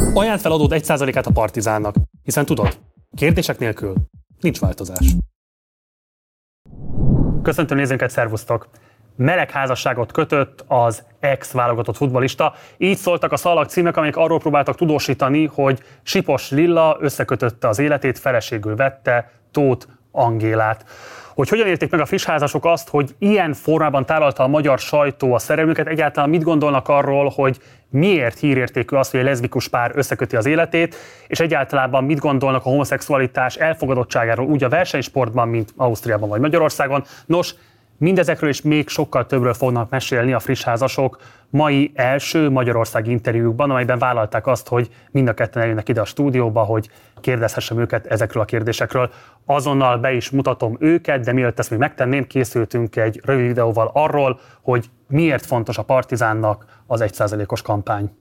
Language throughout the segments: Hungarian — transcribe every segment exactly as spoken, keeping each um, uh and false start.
Ajánld fel adód egy százalékát a Partizánnak, hiszen tudod, kérdések nélkül nincs változás. Köszöntöm nézőnket, szervusztok! Meleg házasságot kötött az ex-válogatott futballista. Így szóltak a szalagcímek, amelyek arról próbáltak tudósítani, hogy Sipos Lilla összekötötte az életét, feleségül vette Tóth Angélát. Hogy hogyan érték meg a friss házasok azt, hogy ilyen formában tálalta a magyar sajtó a szerelmüket, egyáltalán mit gondolnak arról, hogy miért hírértékű az, hogy egy leszbikus pár összeköti az életét, és egyáltalán mit gondolnak a homoszexualitás elfogadottságáról úgy a versenysportban, mint Ausztriában vagy Magyarországon. Nos, mindezekről és még sokkal többről fognak mesélni a friss házasok mai első magyarországi interjúkban, amelyben vállalták azt, hogy mind a ketten eljönnek ide a stúdióba, hogy kérdezhessem őket ezekről a kérdésekről. Azonnal be is mutatom őket, de mielőtt ezt még megtenném, készültünk egy rövid videóval arról, hogy miért fontos a Partizánnak az egy százalékos kampány.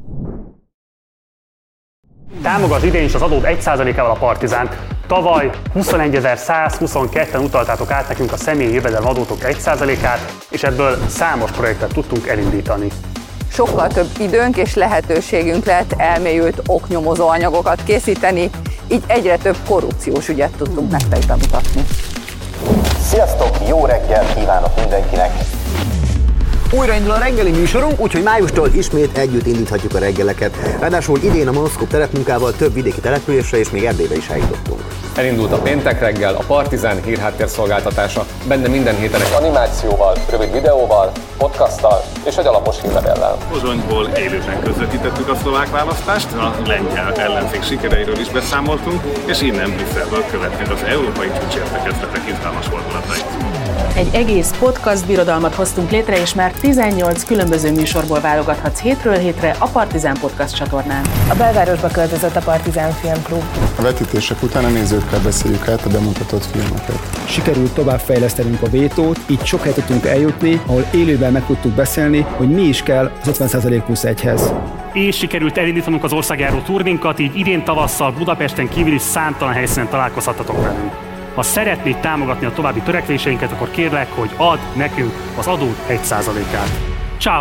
Támogat idén is az adód egy százalékával a Partizánt. Tavaly huszonegyezer-százhuszonketten utaltátok át nekünk a személyi jövedelem adótok egy százalékát, és ebből számos projektet tudtunk elindítani. Sokkal több időnk és lehetőségünk lett elmélyült oknyomozó anyagokat készíteni, így egyre több korrupciós ügyet tudtunk nektek bemutatni. Sziasztok, jó reggelt kívánok mindenkinek! Újraindul a reggeli műsorunk, úgyhogy májustól ismét együtt indíthatjuk a reggeleket. Ráadásul idén a Monoszkóp terepmunkával több vidéki településre és még Erdélybe is eljutottunk. Elindult a péntek reggel, a Partizán hírháttérszolgáltatása, benne minden héten egy animációval, rövid videóval, podcasttal és egy alapos hírlevéllel. Pozsonyból élőben közvetítettük a szlovák választást, a lengyel ellenzék sikereiről is beszámoltunk, és innen Brüsszelből követnénk az európai csúcsértekezletek izgalmas fordulatait. Egy egész podcast birodalmat hoztunk létre, és már tizennyolc különböző műsorból válogathatsz hétről hétre a Partizán Podcast csatornán. A belvárosba költözött a Partizán Filmklub. A vetítések után a nézőkkel beszéljük át a bemutatott filmeket. Sikerült továbbfejlesztenünk a vétót, így sok helyet tudtunk eljutni, ahol élőben meg tudtuk beszélni, hogy mi is kell az ötven százalék plusz egyhez. És sikerült elindítanunk az országjáró turnénkat, így idén tavasszal Budapesten kívül is számtalan helyszínen találkozhattatok velünk. Ha szeretnéd támogatni a további törekvéseinket, akkor kérlek, hogy add nekünk az adód egy százalékát. Ciao.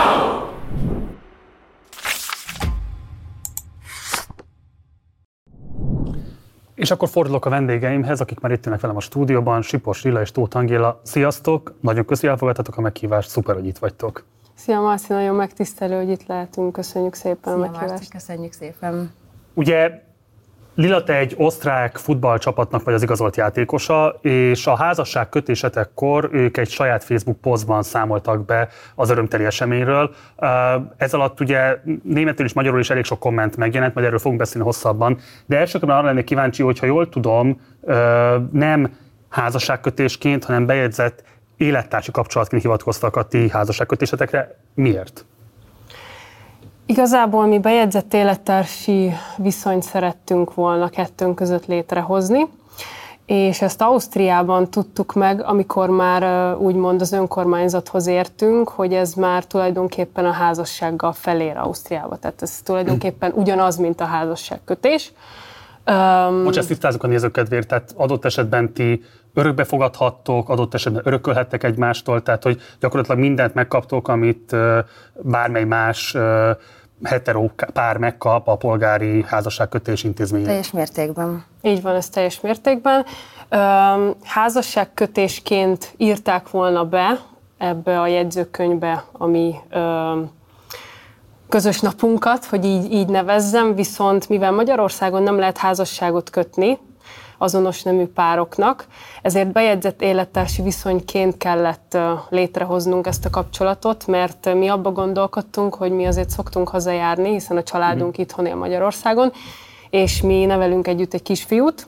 És akkor fordulok a vendégeimhez, akik már itt ülnek velem a stúdióban, Sipos Lilla és Tóth Angéla. Sziasztok! Nagyon köszi, elfogadtatok a meghívást, szuper, hogy itt vagytok. Szia Marci, nagyon megtisztelő, hogy itt lehetünk, köszönjük szépen Szia, a meghívást. Marci, köszönjük szépen. Ugye Lilla, te egy osztrák futballcsapatnak vagy az igazolt játékosa, és a házasság kötésetekkor ők egy saját Facebook posztban számoltak be az örömteli eseményről. Ez alatt ugye németül és magyarul is elég sok komment megjelent, majd erről fogunk beszélni hosszabban, de elsősorban arra lennék kíváncsi, hogy ha jól tudom, nem házasságkötésként, hanem bejegyzett élettársi kapcsolatként hivatkoztak a ti házasságkötésetekre. Miért? Igazából mi bejegyzett élettársi viszonyt szerettünk volna kettőnk között létrehozni, és ezt Ausztriában tudtuk meg, amikor már úgymond az önkormányzathoz értünk, hogy ez már tulajdonképpen a házassággal felér Ausztriába. Tehát ez tulajdonképpen ugyanaz, mint a házasságkötés. Most ezt tisztázzuk a nézők kedvéért, tehát adott esetben ti örökbe fogadhattok, adott esetben örökölhettek egymástól, tehát hogy gyakorlatilag mindent megkaptok, amit bármely más hetero pár megkap a polgári házasságkötés intézményén. Teljes mértékben. Így van, ez teljes mértékben. Házasságkötésként írták volna be ebbe a jegyzőkönyvbe, ami közös napunkat, hogy így, így nevezzem, viszont mivel Magyarországon nem lehet házasságot kötni azonos nemű pároknak, ezért bejegyzett élettársi viszonyként kellett létrehoznunk ezt a kapcsolatot, mert mi abba gondolkodtunk, hogy mi azért szoktunk hazajárni, hiszen a családunk mm. itthon él Magyarországon, és mi nevelünk együtt egy kisfiút,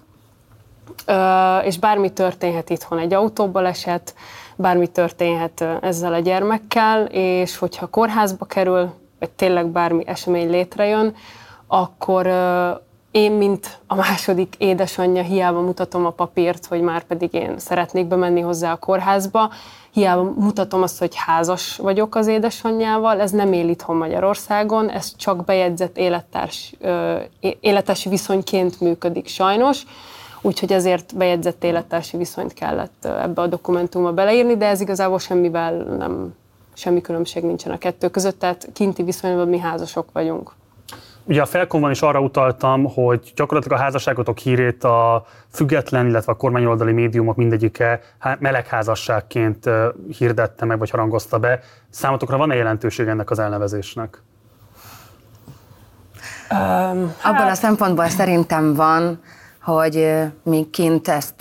és bármi történhet itthon, egy autóbaleset, bármi történhet ezzel a gyermekkel, és hogyha kórházba kerül, vagy tényleg bármi esemény létrejön, akkor én, mint a második édesanyja, hiába mutatom a papírt, hogy már pedig én szeretnék bemenni hozzá a kórházba, hiába mutatom azt, hogy házas vagyok az édesanyjával, ez nem él itthon Magyarországon, ez csak bejegyzett élettárs, élettársi viszonyként működik sajnos, úgyhogy ezért bejegyzett élettársi viszonyt kellett ebbe a dokumentumba beleírni, de ez igazából semmivel nem, semmi különbség nincsen a kettő között, tehát kinti viszonyban mi házasok vagyunk. Ugye a Felkonban is arra utaltam, hogy gyakorlatilag a házasságotok hírét a független, illetve a kormányoldali médiumok mindegyike melegházasságként hirdette meg, vagy harangozta be. Számotokra van-e jelentőség ennek az elnevezésnek? Um, Abban hát... a szempontból szerintem van, hogy mi kint ezt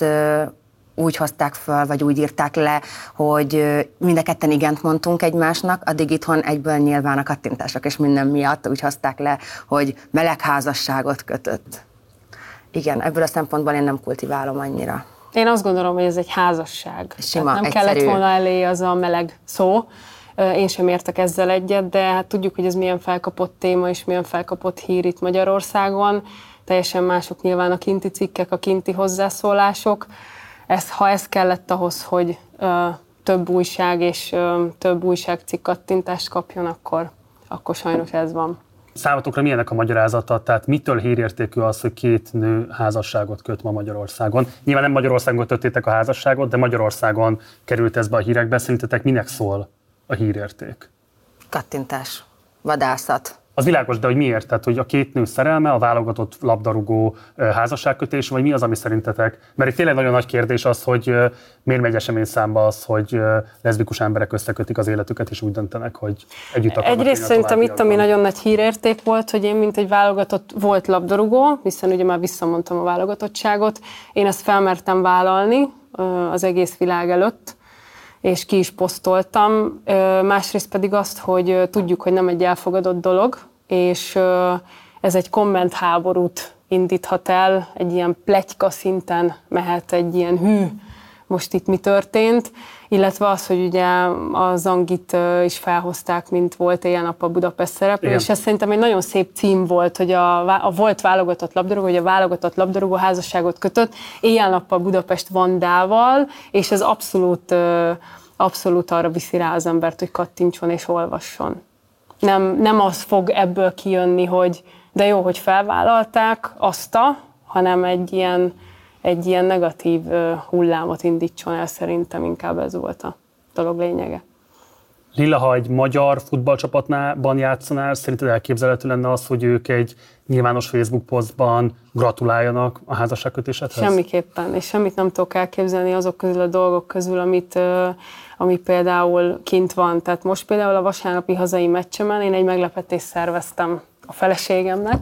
úgy hozták föl, vagy úgy írták le, hogy mind a ketten igent mondtunk egymásnak, addig itthon egyből nyilván a kattintások és minden miatt úgy hozták le, hogy melegházasságot kötött. Igen, ebből a szempontból én nem kultiválom annyira. Én azt gondolom, hogy ez egy házasság. Sima, nem egyszerű. Kellett volna elé az a meleg szó. Én sem értek ezzel egyet, de hát tudjuk, hogy ez milyen felkapott téma és milyen felkapott hír itt Magyarországon. Teljesen mások nyilván a kinti cikkek, a kinti hozzászólások. Ez, ha ez kellett ahhoz, hogy ö, több újság és ö, több újságcikk kattintást kapjon, akkor, akkor sajnos ez van. Számotokra milyenek a magyarázata? Tehát mitől hírértékű az, hogy két nő házasságot köt ma Magyarországon? Nyilván nem Magyarországon kötöttétek a házasságot, de Magyarországon került ez be a hírekbe. Szerintetek minek szól a hírérték? Kattintás, vadászat. Az világos, de hogy miért? Tehát, hogy a két nő szerelme, a válogatott labdarúgó házasságkötés, vagy mi az, ami szerintetek? Mert itt tényleg nagyon nagy kérdés az, hogy miért megy eseményszámba az, hogy leszbikus emberek összekötik az életüket, és úgy döntenek, hogy együtt akarnak. Egyrészt szerintem itt, ami nagyon nagy hírérték volt, hogy én, mint egy válogatott volt labdarúgó, hiszen ugye már visszamondtam a válogatottságot, én ezt felmertem vállalni az egész világ előtt, és ki is posztoltam. Másrészt pedig azt, hogy tudjuk, hogy nem egy elfogadott dolog, és ez egy kommentháborút indíthat el, egy ilyen pletyka szinten mehet egy ilyen hű, most itt mi történt, illetve az, hogy ugye a Zangit is felhozták, mint volt éjjel-nappal Budapest szereplő, és ez szerintem egy nagyon szép cím volt, hogy a, a volt válogatott labdarúgó, hogy a válogatott labdarúgó házasságot kötött éjjel-nappal Budapest Vandával, és ez abszolút, abszolút arra viszi rá az embert, hogy kattintson és olvasson. Nem, nem az fog ebből kijönni, hogy de jó, hogy felvállalták azt a, hanem egy ilyen egy ilyen negatív hullámot indítson el, szerintem inkább ez volt a dolog lényege. Lilla, ha egy magyar futballcsapatban játszanál, szerinted elképzelhető lenne az, hogy ők egy nyilvános Facebook posztban gratuláljanak a házasságkötésedhez? Semmiképpen, és semmit nem tudok elképzelni azok közül a dolgok közül, amit, ami például kint van. Tehát most például a vasárnapi hazai meccsemen én egy meglepetést szerveztem a feleségemnek.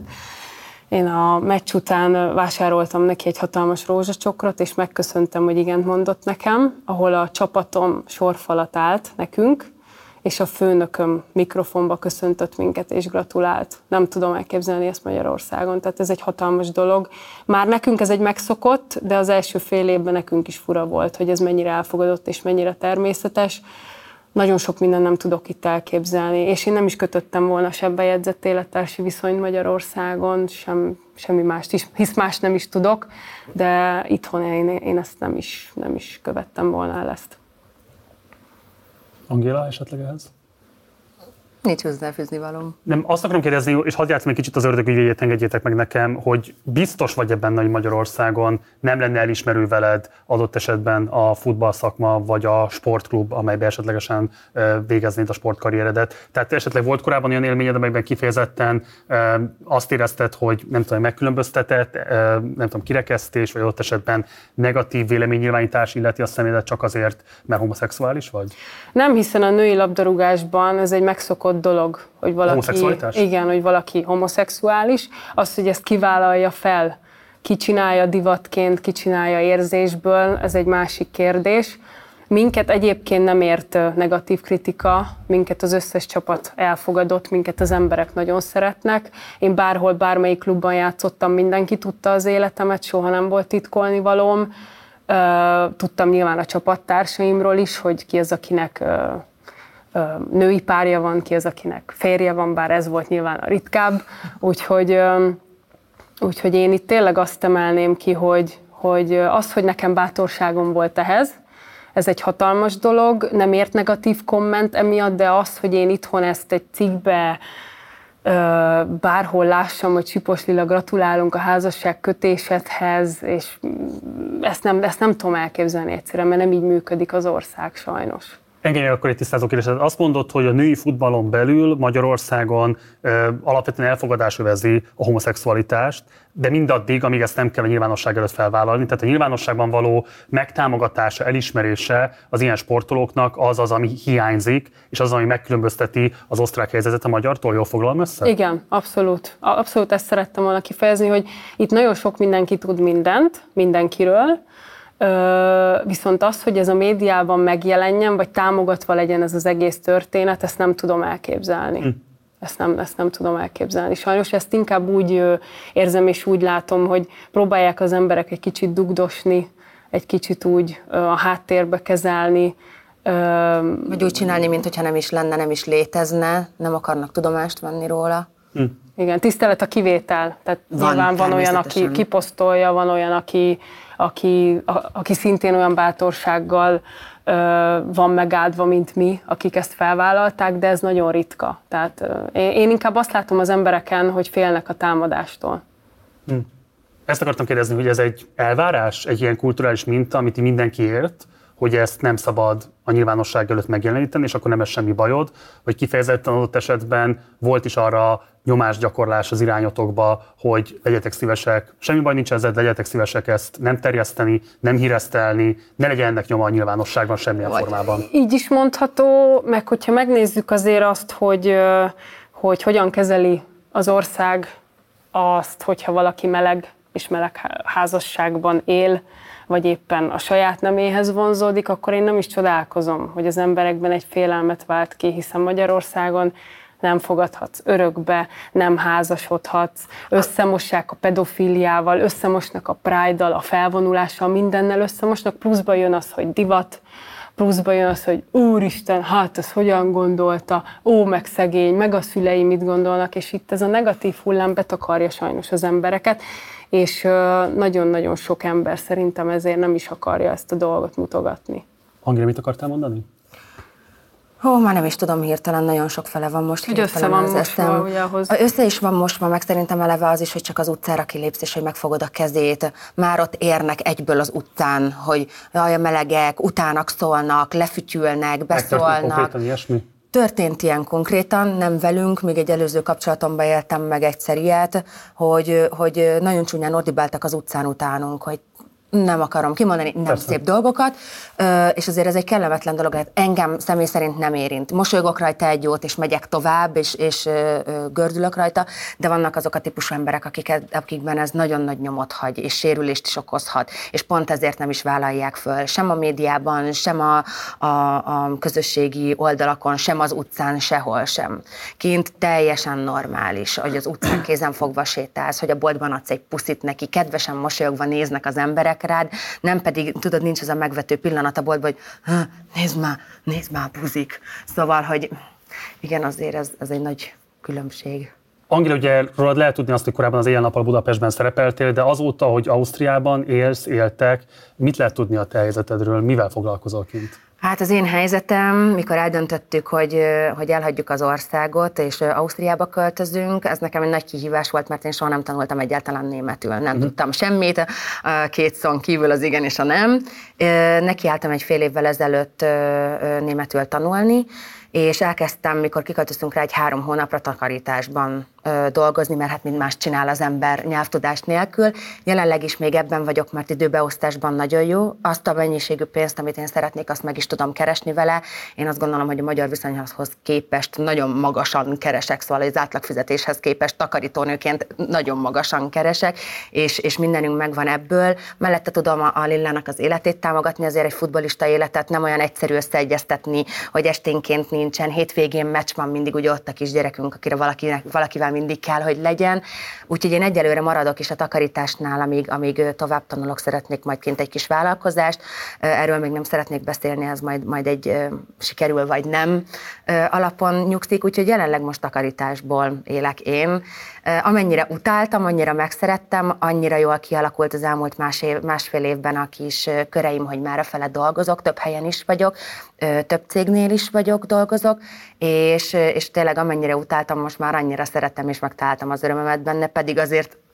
Én a meccs után vásároltam neki egy hatalmas rózsacsokrot, és megköszöntem, hogy igent mondott nekem, ahol a csapatom sorfalat állt nekünk, és a főnököm mikrofonba köszöntött minket, és gratulált. Nem tudom elképzelni ezt Magyarországon, tehát ez egy hatalmas dolog. Már nekünk ez egy megszokott, de az első fél évben nekünk is fura volt, hogy ez mennyire elfogadott, és mennyire természetes. Nagyon sok mindent nem tudok itt elképzelni, és én nem is kötöttem volna se bejegyzett élettársi viszonyt Magyarországon, sem, semmi mást is, hisz más nem is tudok, de itthon én, én ezt nem is, nem is követtem volna el ezt. Angéla, esetleg ehhez? Nincs hozzáfűzni valóm. Nem, azt akarom kérdezni, és hadd játszom egy kicsit az ördög ügyvédjét, engedjétek meg nekem, hogy biztos vagy ebben, hogy Magyarországon nem lenne elismerő veled adott esetben a futballszakma, vagy a sportklub, amelyben esetlegesen végeznéd a sportkarrieredet. Tehát esetleg volt korábban olyan élményed, amelyben kifejezetten azt érezted, hogy nem tudom, megkülönböztetett, nem tudom, kirekesztés, vagy adott esetben negatív véleménynyilvánítás illeti a személyedet csak azért, mert homoszexuális vagy? Nem, hiszen a női labdarúgásban ez egy megszokott dolog, hogy valaki, igen, hogy valaki homoszexuális, az, hogy ezt kivállalja fel, ki csinálja divatként, ki csinálja érzésből, ez egy másik kérdés. Minket egyébként nem ért negatív kritika, minket az összes csapat elfogadott, minket az emberek nagyon szeretnek. Én bárhol, bármelyik klubban játszottam, mindenki tudta az életemet, soha nem volt titkolnivalóm. Tudtam nyilván a csapattársaimról is, hogy ki az, akinek női párja van, ki az, akinek férje van, bár ez volt nyilván a ritkább. Úgyhogy, úgyhogy én itt tényleg azt emelném ki, hogy, hogy az, hogy nekem bátorságom volt ehhez, ez egy hatalmas dolog, nem ért negatív komment emiatt, de az, hogy én itthon ezt egy cikkbe bárhol lássam, hogy Sipos Lilla, gratulálunk a házasság kötésedhez, és ezt nem, ezt nem tudom elképzelni egyszerűen, mert nem így működik az ország sajnos. Engedj meg akkor egy tisztázó kérdést. Azt mondod, hogy a női futballon belül Magyarországon ö, alapvetően elfogadás övezi a homoszexualitást, de mindaddig, amíg ezt nem kell a nyilvánosság előtt felvállalni. Tehát a nyilvánosságban való megtámogatása, elismerése az ilyen sportolóknak az az, ami hiányzik, és az, ami megkülönbözteti az osztrák helyzetet a magyartól. Jól foglalom össze? Igen, abszolút. Abszolút ezt szerettem volna kifejezni, hogy itt nagyon sok mindenki tud mindent, mindenkiről, Ö, viszont az, hogy ez a médiában megjelenjen, vagy támogatva legyen ez az egész történet, ezt nem tudom elképzelni. Hm. Ezt nem, ezt nem tudom elképzelni. Sajnos ezt inkább úgy ö, érzem és úgy látom, hogy próbálják az emberek egy kicsit dugdosni, egy kicsit úgy ö, a háttérbe kezelni. Ö, vagy úgy csinálni, mintha nem is lenne, nem is létezne, nem akarnak tudomást venni róla. Hm. Igen, tisztelet a kivétel. Tehát van, nyilván van olyan, aki kiposztolja, van olyan, aki, aki, a, aki szintén olyan bátorsággal ö, van megáldva, mint mi, akik ezt felvállalták, de ez nagyon ritka. Tehát ö, én inkább azt látom az embereken, hogy félnek a támadástól. Hm. Ezt akartam kérdezni, hogy ez egy elvárás, egy ilyen kulturális minta, amit mindenki ért, hogy ezt nem szabad a nyilvánosság előtt megjeleníteni, és akkor nem ez semmi bajod, vagy kifejezetten adott esetben volt is arra nyomásgyakorlás az irányotokba, hogy legyetek szívesek, semmi baj nincs ezzel, legyetek szívesek ezt nem terjeszteni, nem híresztelni, ne legyen ennek nyoma a nyilvánosságban semmilyen vagy formában. Így is mondható, meg hogyha megnézzük azért azt, hogy, hogy hogyan kezeli az ország azt, hogyha valaki meleg és meleg házasságban él, vagy éppen a saját neméhez vonzódik, akkor én nem is csodálkozom, hogy az emberekben egy félelmet vált ki, hiszen Magyarországon nem fogadhatsz örökbe, nem házasodhatsz, összemossák a pedofiliával, összemosnak a Pride-dal, a felvonulással, mindennel összemosnak, pluszba jön az, hogy divat, pluszba jön az, hogy úristen, hát ez hogyan gondolta, ó, meg szegény, meg a szülei mit gondolnak, és itt ez a negatív hullám betakarja sajnos az embereket, és nagyon-nagyon sok ember szerintem ezért nem is akarja ezt a dolgot mutogatni. Angéla, mit akartál mondani? Ó, már nem is tudom hirtelen, nagyon sok fele van most. Hogy össze van mosva, ugye ahhoz. Össze is van mosva, meg szerintem eleve az is, hogy csak az utcára kilépsz, és hogy megfogod a kezét. Már ott érnek egyből az utcán, hogy jaj, a melegek, utának szólnak, lefütyülnek, beszólnak. Ilyesmi? Történt ilyen konkrétan, nem velünk, még egy előző kapcsolatomban éltem meg egyszer ilyet, hogy, hogy nagyon csúnyán ordibáltak az utcán utánunk, hogy nem akarom kimondani, nem Persze. szép dolgokat, és azért ez egy kellemetlen dolog, hát engem személy szerint nem érint. Mosolygok rajta egy jót, és megyek tovább, és, és gördülök rajta, de vannak azok a típusú emberek, akiket, akikben ez nagyon nagy nyomot hagy, és sérülést is okozhat, és pont ezért nem is vállalják föl, sem a médiában, sem a, a, a közösségi oldalakon, sem az utcán, sehol sem. Kint teljesen normális, hogy az utcán kézen fogva sétálsz, hogy a boltban adsz egy puszit neki, kedvesen mosolyogva néznek az emberek rád, nem pedig, tudod, nincs az a megvető pillanat a boltban, hogy nézd már, nézd már, buzik. Szóval, hogy igen, azért ez, ez egy nagy különbség. Angéla, ugye rólad lehet tudni azt, hogy korábban az Éjjel-nappal Budapestben szerepeltél, de azóta, hogy Ausztriában élsz, éltek, mit lehet tudni a te helyzetedről, mivel foglalkozol kint? Hát az én helyzetem, mikor eldöntöttük, hogy, hogy elhagyjuk az országot, és Ausztriába költözünk, ez nekem egy nagy kihívás volt, mert én soha nem tanultam egyáltalán németül. Nem mm. tudtam semmit, a két szón kívül az igen és a nem. Nekiálltam egy fél évvel ezelőtt németül tanulni, és elkezdtem, mikor kiköltöztünk rá, egy három hónapra takarításban ö, dolgozni, mert hát mind más csinál az ember nyelvtudás nélkül. Jelenleg is még ebben vagyok, mert időbeosztásban nagyon jó. Azt a mennyiségű pénzt, amit én szeretnék, azt meg is tudom keresni vele. Én azt gondolom, hogy a magyar viszonyhoz képest nagyon magasan keresek, szóval az átlagfizetéshez képest takarítónőként nagyon magasan keresek, és, és mindenünk megvan ebből. Mellette tudom a, a Lillának az életét támogatni, azért egy futballista életet nem olyan egyszerű összeegyeztetni, hogy esténként nincsen, hétvégén meccs van, mindig ugye ott a kisgyerekünk, akire valakinek, valakivel mindig kell, hogy legyen. Úgyhogy én egyelőre maradok is a takarításnál, amíg, amíg tovább tanulok, szeretnék majd kint egy kis vállalkozást. Erről még nem szeretnék beszélni, ez majd, majd egy sikerül vagy nem alapon nyugszik, úgyhogy jelenleg most takarításból élek én. Amennyire utáltam, annyira megszerettem, annyira jól kialakult az elmúlt más év, másfél évben a kis köreim, hogy már afele dolgozok, több helyen is vagyok, több cégnél is vagyok, dolgozok, és, és tényleg amennyire utáltam, most már annyira szeretem és megtaláltam az örömömet benne, pedig azért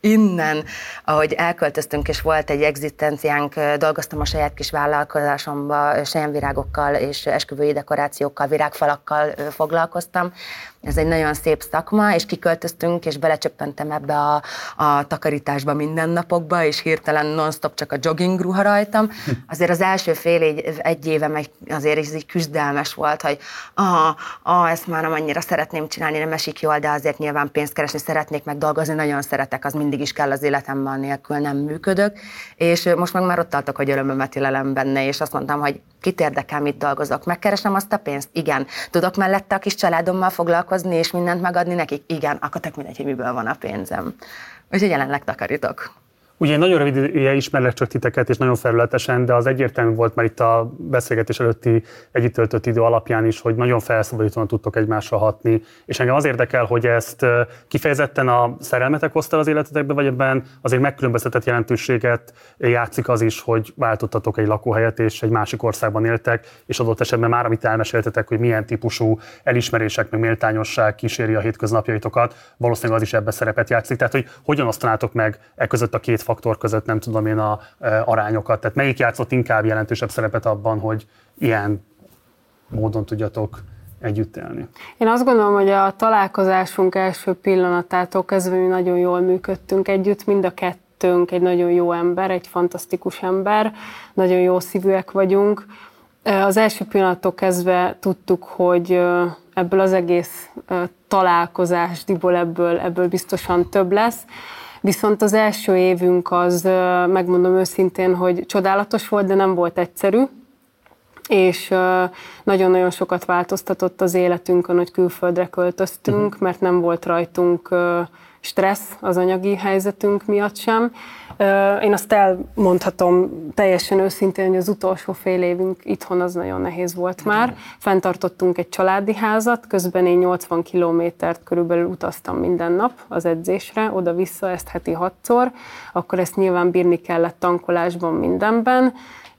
innen, ahogy elköltöztünk, és volt egy egzisztenciánk, dolgoztam a saját kis vállalkozásomba, selyemvirágokkal és esküvői dekorációkkal, virágfalakkal foglalkoztam. Ez egy nagyon szép szakma, és kiköltöztünk, és belecsöppentem ebbe a, a takarításba mindennapokba, és hirtelen non-stop csak a jogging ruha rajtam. Azért az első fél egy, egy évem egy, azért ez így küzdelmes volt, hogy ah, ah, ezt már nem annyira szeretném csinálni, nem esik jól, de azért nyilván pénzt keresni szeretnék, meg dolgozni, nagyon szeretek, az mindig is kell az életemben, nélkül nem működök. És most meg már ott tartok, hogy örömömet élelem benne, és azt mondtam, hogy kit érdekel, mit dolgozok, megkeresem azt a pénzt? Igen. Tudok mellette a kis családommal foglalkozni, és mindent megadni nekik? Igen. Akkor tök mindegy, hogy miből van a pénzem. Úgyhogy jelenleg takarítok. Ugye nagyon rövid ideje ismerlek csak titeket, és nagyon felületesen, de az egyértelmű volt már itt a beszélgetés előtti együtt töltött idő alapján is, hogy nagyon felszabadítóan tudtok egymásra hatni, és engem az érdekel, hogy ezt kifejezetten a szerelmetek hozta az életetekbe, vagy ebben azért megkülönböztetett jelentőséget játszik az is, hogy váltottatok egy lakóhelyet, és egy másik országban éltek, és adott esetben már, amit elmeséltetek, hogy milyen típusú elismerések, meg méltányosság kíséri a hétköznapjaitokat, valószínűleg az is ebbe szerepet játszik. Tehát, hogy hogyan osztanátok meg e között a két faktor között, nem tudom én a e, arányokat. Tehát melyik játszott inkább jelentősebb szerepet abban, hogy ilyen módon tudjatok együtt élni? Én azt gondolom, hogy a találkozásunk első pillanatától kezdve mi nagyon jól működtünk együtt, mind a kettőnk egy nagyon jó ember, egy fantasztikus ember, nagyon jó szívűek vagyunk. Az első pillanattól kezdve tudtuk, hogy ebből az egész találkozásból ebből, ebből biztosan több lesz. Viszont az első évünk az, megmondom őszintén, hogy csodálatos volt, de nem volt egyszerű, és nagyon-nagyon sokat változtatott az életünkön, hogy külföldre költöztünk, mert nem volt rajtunk stressz az anyagi helyzetünk miatt sem. Én azt elmondhatom teljesen őszintén, hogy az utolsó fél évünk itthon az nagyon nehéz volt már. Fenntartottunk egy családi házat, közben én nyolcvan kilométert körülbelül utaztam minden nap az edzésre, oda-vissza, ezt heti hatszor, akkor ezt nyilván bírni kellett tankolásban, mindenben.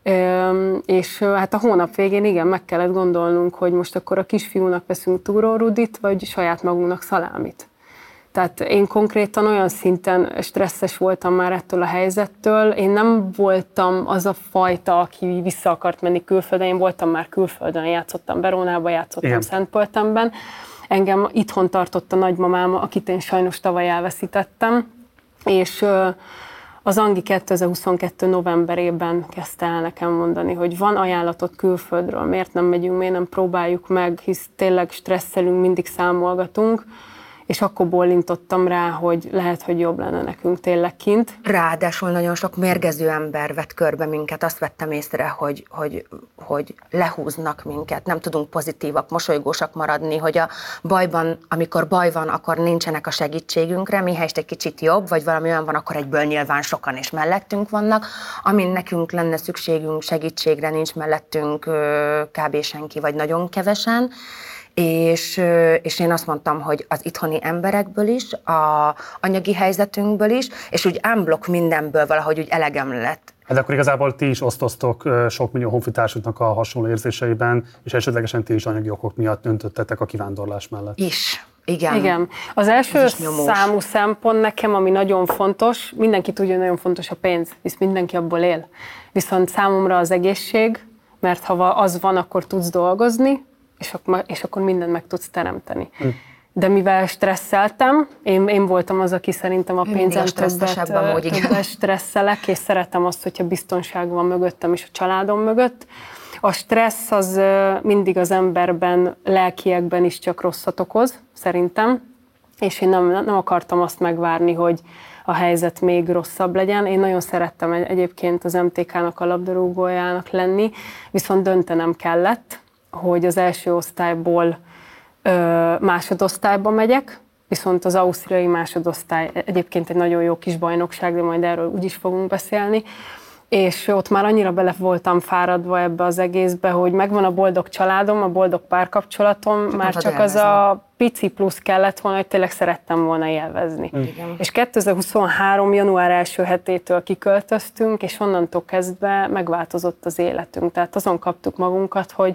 És hát a hónap végén igen, meg kellett gondolnunk, hogy most akkor a kisfiúnak veszünk túrórudit, vagy saját magunknak szalámit. Tehát én konkrétan olyan szinten stresszes voltam már ettől a helyzettől. Én nem voltam az a fajta, aki vissza akart menni külföldre. Én voltam már külföldön, játszottam Verónába, játszottam igen. Szentpöltenben. Engem itthon tartott a nagymamám, akit én sajnos tavaly elveszítettem. És az Angi kétezer-huszonkettő novemberében kezdte el nekem mondani, hogy van ajánlatot külföldről, miért nem megyünk, miért nem próbáljuk meg, hisz tényleg stresszelünk, mindig számolgatunk. És akkor bólintottam rá, hogy lehet, hogy jobb lenne nekünk tényleg kint. Ráadásul nagyon sok mérgező ember vett körbe minket, azt vettem észre, hogy, hogy, hogy lehúznak minket, nem tudunk pozitívak, mosolygósak maradni, hogy a bajban, amikor baj van, akkor nincsenek a segítségünkre, mihelyest egy kicsit jobb, vagy valami olyan van, akkor egyből nyilván sokan is mellettünk vannak. Amin nekünk lenne szükségünk segítségre, nincs mellettünk kb. Senki, vagy nagyon kevesen. És, és én azt mondtam, hogy az itthoni emberekből is, a anyagi helyzetünkből is, és úgy unblock mindenből valahogy úgy elegem lett. Hát akkor igazából ti is osztoztok sok millió honfitársunknak a hasonló érzéseiben, és esetlegesen ti is anyagi okok miatt döntöttetek a kivándorlás mellett. Is. Igen. Igen. Az első számú szempont nekem, ami nagyon fontos, mindenki tudja, hogy nagyon fontos a pénz, hisz mindenki abból él. Viszont számomra az egészség, mert ha az van, akkor tudsz dolgozni, És akkor, és akkor mindent meg tudsz teremteni. Hm. De mivel stresszeltem, én, én voltam az, aki szerintem a pénzen többet, többet stresszelek, és szeretem azt, hogyha biztonság van mögöttem és a családom mögött. A stressz az mindig az emberben, lelkiekben is csak rosszat okoz, szerintem, és én nem, nem akartam azt megvárni, hogy a helyzet még rosszabb legyen. Én nagyon szerettem egyébként az em té ká-nak a labdarúgójának lenni, viszont döntenem kellett, hogy az első osztályból ö, másodosztályba megyek, viszont az ausztriai másodosztály egyébként egy nagyon jó kis bajnokság, de majd erről úgyis fogunk beszélni, és ott már annyira bele voltam fáradva ebbe az egészbe, hogy megvan a boldog családom, a boldog párkapcsolatom, csak már csak az a pici plusz kellett volna, hogy tényleg szerettem volna élvezni. Igen. És kétezer-huszonhárom. január első hetétől kiköltöztünk, és onnantól kezdve megváltozott az életünk. Tehát azon kaptuk magunkat, hogy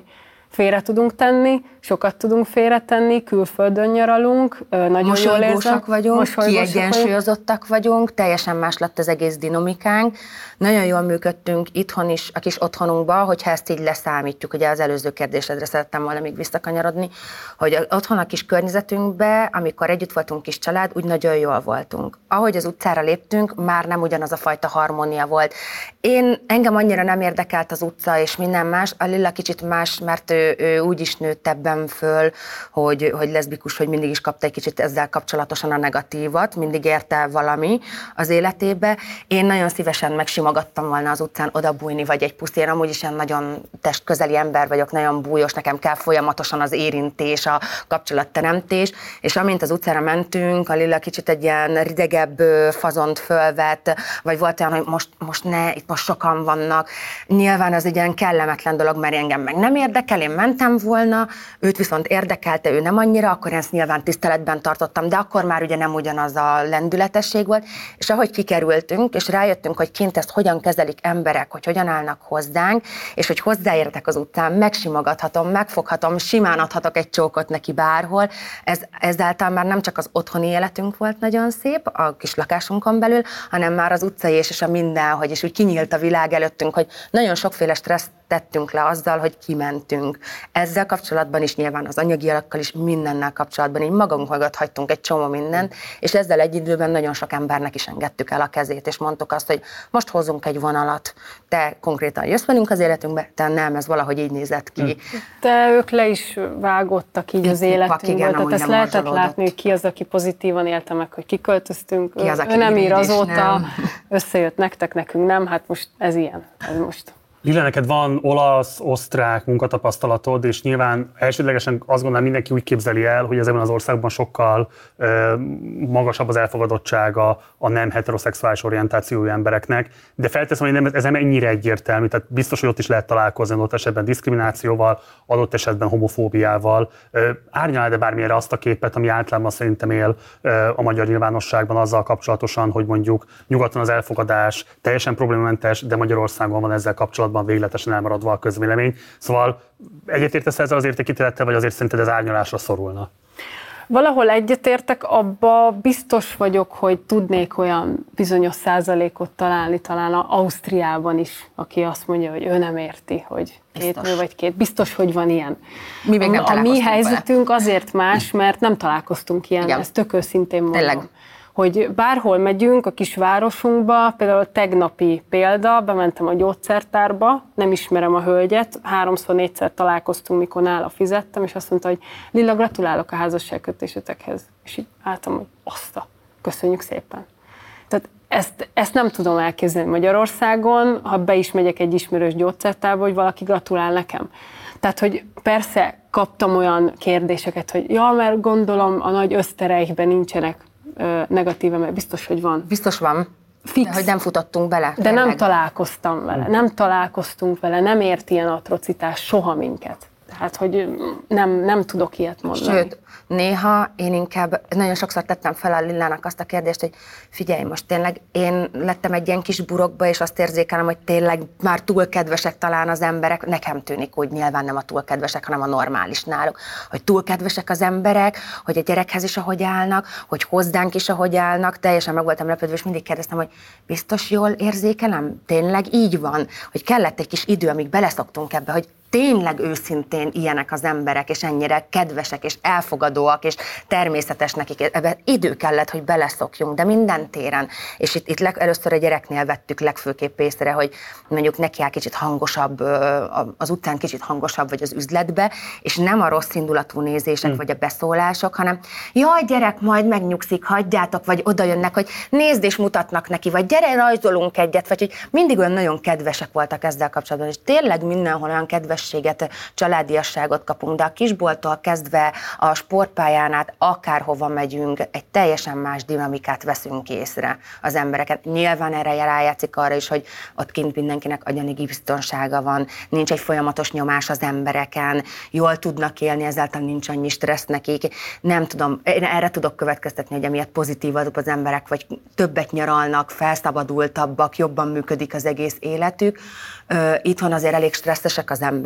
félre tudunk tenni, sokat tudunk félretenni, külföldön nyaralunk, nagyon jól érzem. vagyunk, kiegyensúlyozottak vagyunk, teljesen más lett az egész dinamikánk. Nagyon jól működtünk itthon is, a kis otthonunkban, hogyha ezt így leszámítjuk, ugye az előző kérdésedre szerettem volna még visszakanyarodni, hogy otthon a kis környezetünkben, amikor együtt voltunk kis család, úgy nagyon jól voltunk. Ahogy az utcára léptünk, már nem ugyanaz a fajta harmónia volt. Én, engem annyira nem érdekelt az utca és minden más, a Lilla kicsit más, mert ő, ő úgy is nőtt ebben föl, hogy, hogy leszbikus, hogy mindig is kapta egy kicsit ezzel kapcsolatosan a negatívat, mindig érte valami az életébe. Én nagyon szívesen megsimogattam volna az utcán odabújni, vagy egy puszi. Én amúgy is ilyen nagyon testközeli ember vagyok, nagyon bújos, nekem kell folyamatosan az érintés, a kapcsolatteremtés, és amint az utcára mentünk, a Lilla kicsit egy ilyen ridegebb fazont fölvett, vagy volt olyan, hogy most, most ne, itt most sokan vannak. Nyilván az egy ilyen kellemetlen dolog, mert engem meg nem érdekel, én mentem volna, őt viszont érdekelte, ő nem annyira, akkor ezt nyilván tiszteletben tartottam, de akkor már ugye nem ugyanaz a lendületesség volt, és ahogy kikerültünk, és rájöttünk, hogy kint ezt hogyan kezelik emberek, hogy hogyan állnak hozzánk, és hogy hozzáértek az utcán, megsimogathatom, megfoghatom, simán adhatok egy csókot neki bárhol, ez, ezáltal már nem csak az otthoni életünk volt nagyon szép, a kis lakásunkon belül, hanem már az utcai és, és a mindenhogy, és úgy kinyílt a világ előttünk, hogy nagyon sokféle stresszt tettünk le azzal, hogy kimentünk. Ezzel kapcsolatban is nyilván az anyagiakkal is mindennel kapcsolatban így magunk mögött hagytunk egy csomó mindent, és ezzel egy időben nagyon sok embernek is engedtük el a kezét, és mondtuk azt, hogy most hozzunk egy vonalat, te konkrétan jössz velünk az életünkbe, te nem, ez valahogy így nézett ki. De ők le is vágottak így az életünkből, tehát ezt lehetett látni, hogy ki az, aki pozitívan élte meg, hogy kiköltöztünk, ki az, ő nem ír azóta, összejött nektek, nekünk nem, hát most ez ilyen, ez most. Lilla, neked van olasz, osztrák munkatapasztalatod, és nyilván elsődlegesen azt gondolom, mindenki úgy képzeli el, hogy ezekben az országban sokkal ö, magasabb az elfogadottsága a nem heteroszexuális orientációjú embereknek, de felteszem, hogy nem, ez nem ennyire egyértelmű, tehát biztos, hogy ott is lehet találkozni adott esetben diszkriminációval, adott esetben homofóbiával. Árnyalnád-e bármilyenre azt a képet, ami általában szerintem él ö, a magyar nyilvánosságban azzal kapcsolatosan, hogy mondjuk nyugaton az elfogadás teljesen problémamentes, de Magyarországon van ezzel kapcsolatban végletesen elmaradva a közvélemény. Szóval egyetértesz ezzel az értékítélettel, vagy azért szerinted ez árnyalásra szorulna? Valahol egyetértek, abba biztos vagyok, hogy tudnék olyan bizonyos százalékot találni, talán Ausztriában is, aki azt mondja, hogy ő nem érti, hogy két nő vagy két. Biztos, hogy van ilyen. Mi még nem a, a mi helyzetünk vele. Azért más, mert nem találkoztunk ilyen, Igen. ezt tök őszintén mondom. Tényleg. Hogy bárhol megyünk a kis városunkba, például tegnapi példa, bementem a gyógyszertárba, nem ismerem a hölgyet, háromszor, négyszer találkoztunk, mikor nála fizettem, és azt mondta, hogy Lilla, gratulálok a házasságkötésetekhez. És így álltam, hogy azt a, köszönjük szépen. Tehát ezt, ezt nem tudom elképzelni Magyarországon, ha be is megyek egy ismerős gyógyszertárba, hogy valaki gratulál nekem. Tehát, hogy persze kaptam olyan kérdéseket, hogy ja, mert gondolom a nagy Öszterreichben nincsenek negatíve, mert biztos, hogy van. Biztos van, Fix. De hogy nem futottunk bele. De tényleg. Nem találkoztam vele, nem találkoztunk vele, nem ért ilyen atrocitás soha minket. Tehát, hogy nem, nem tudok ilyet mondani. Sőt, néha én inkább, nagyon sokszor tettem fel a Lillának azt a kérdést, hogy figyelj, most tényleg én lettem egy ilyen kis burokba, és azt érzékelem, hogy tényleg már túl kedvesek talán az emberek, nekem tűnik úgy, nyilván nem a túl kedvesek, hanem a normális náluk, hogy túl kedvesek az emberek, hogy a gyerekhez is ahogy állnak, hogy hozzánk is ahogy állnak, teljesen meg voltam lepődve, és mindig kérdeztem, hogy biztos jól érzékelem? Tényleg így van? Hogy kellett egy kis idő, amíg beleszoktunk ebbe, hogy tényleg őszintén ilyenek az emberek, és ennyire kedvesek, és elfogadóak, és természetes nekik. Ebben idő kellett, hogy beleszokjunk, de minden téren. És itt, itt leg, először a gyereknél vettük legfőképp észre, hogy mondjuk neki áll kicsit hangosabb, az utcán kicsit hangosabb, vagy az üzletbe, és nem a rossz indulatú nézések, hmm. vagy a beszólások, hanem jaj, gyerek, majd megnyugszik, hagyjátok, vagy oda jönnek, hogy nézd, és mutatnak neki, vagy gyere, rajzolunk egyet, vagy hogy mindig olyan nagyon kedvesek voltak ezzel kapcsolatban, és tényleg mindenhol olyan kedves családiasságot kapunk, de a kisbolttól kezdve a sportpályán át akárhova megyünk, egy teljesen más dinamikát veszünk észre az embereket. Nyilván erre rájátszik arra is, hogy ott kint mindenkinek anyagi biztonsága van, nincs egy folyamatos nyomás az embereken, jól tudnak élni, ezáltal nincs annyi stressz nekik. Nem tudom, én erre tudok következtetni, hogy emiatt pozitívabb az emberek, vagy többet nyaralnak, felszabadultabbak, jobban működik az egész életük. Itthon azért elég stresszesek az emberek,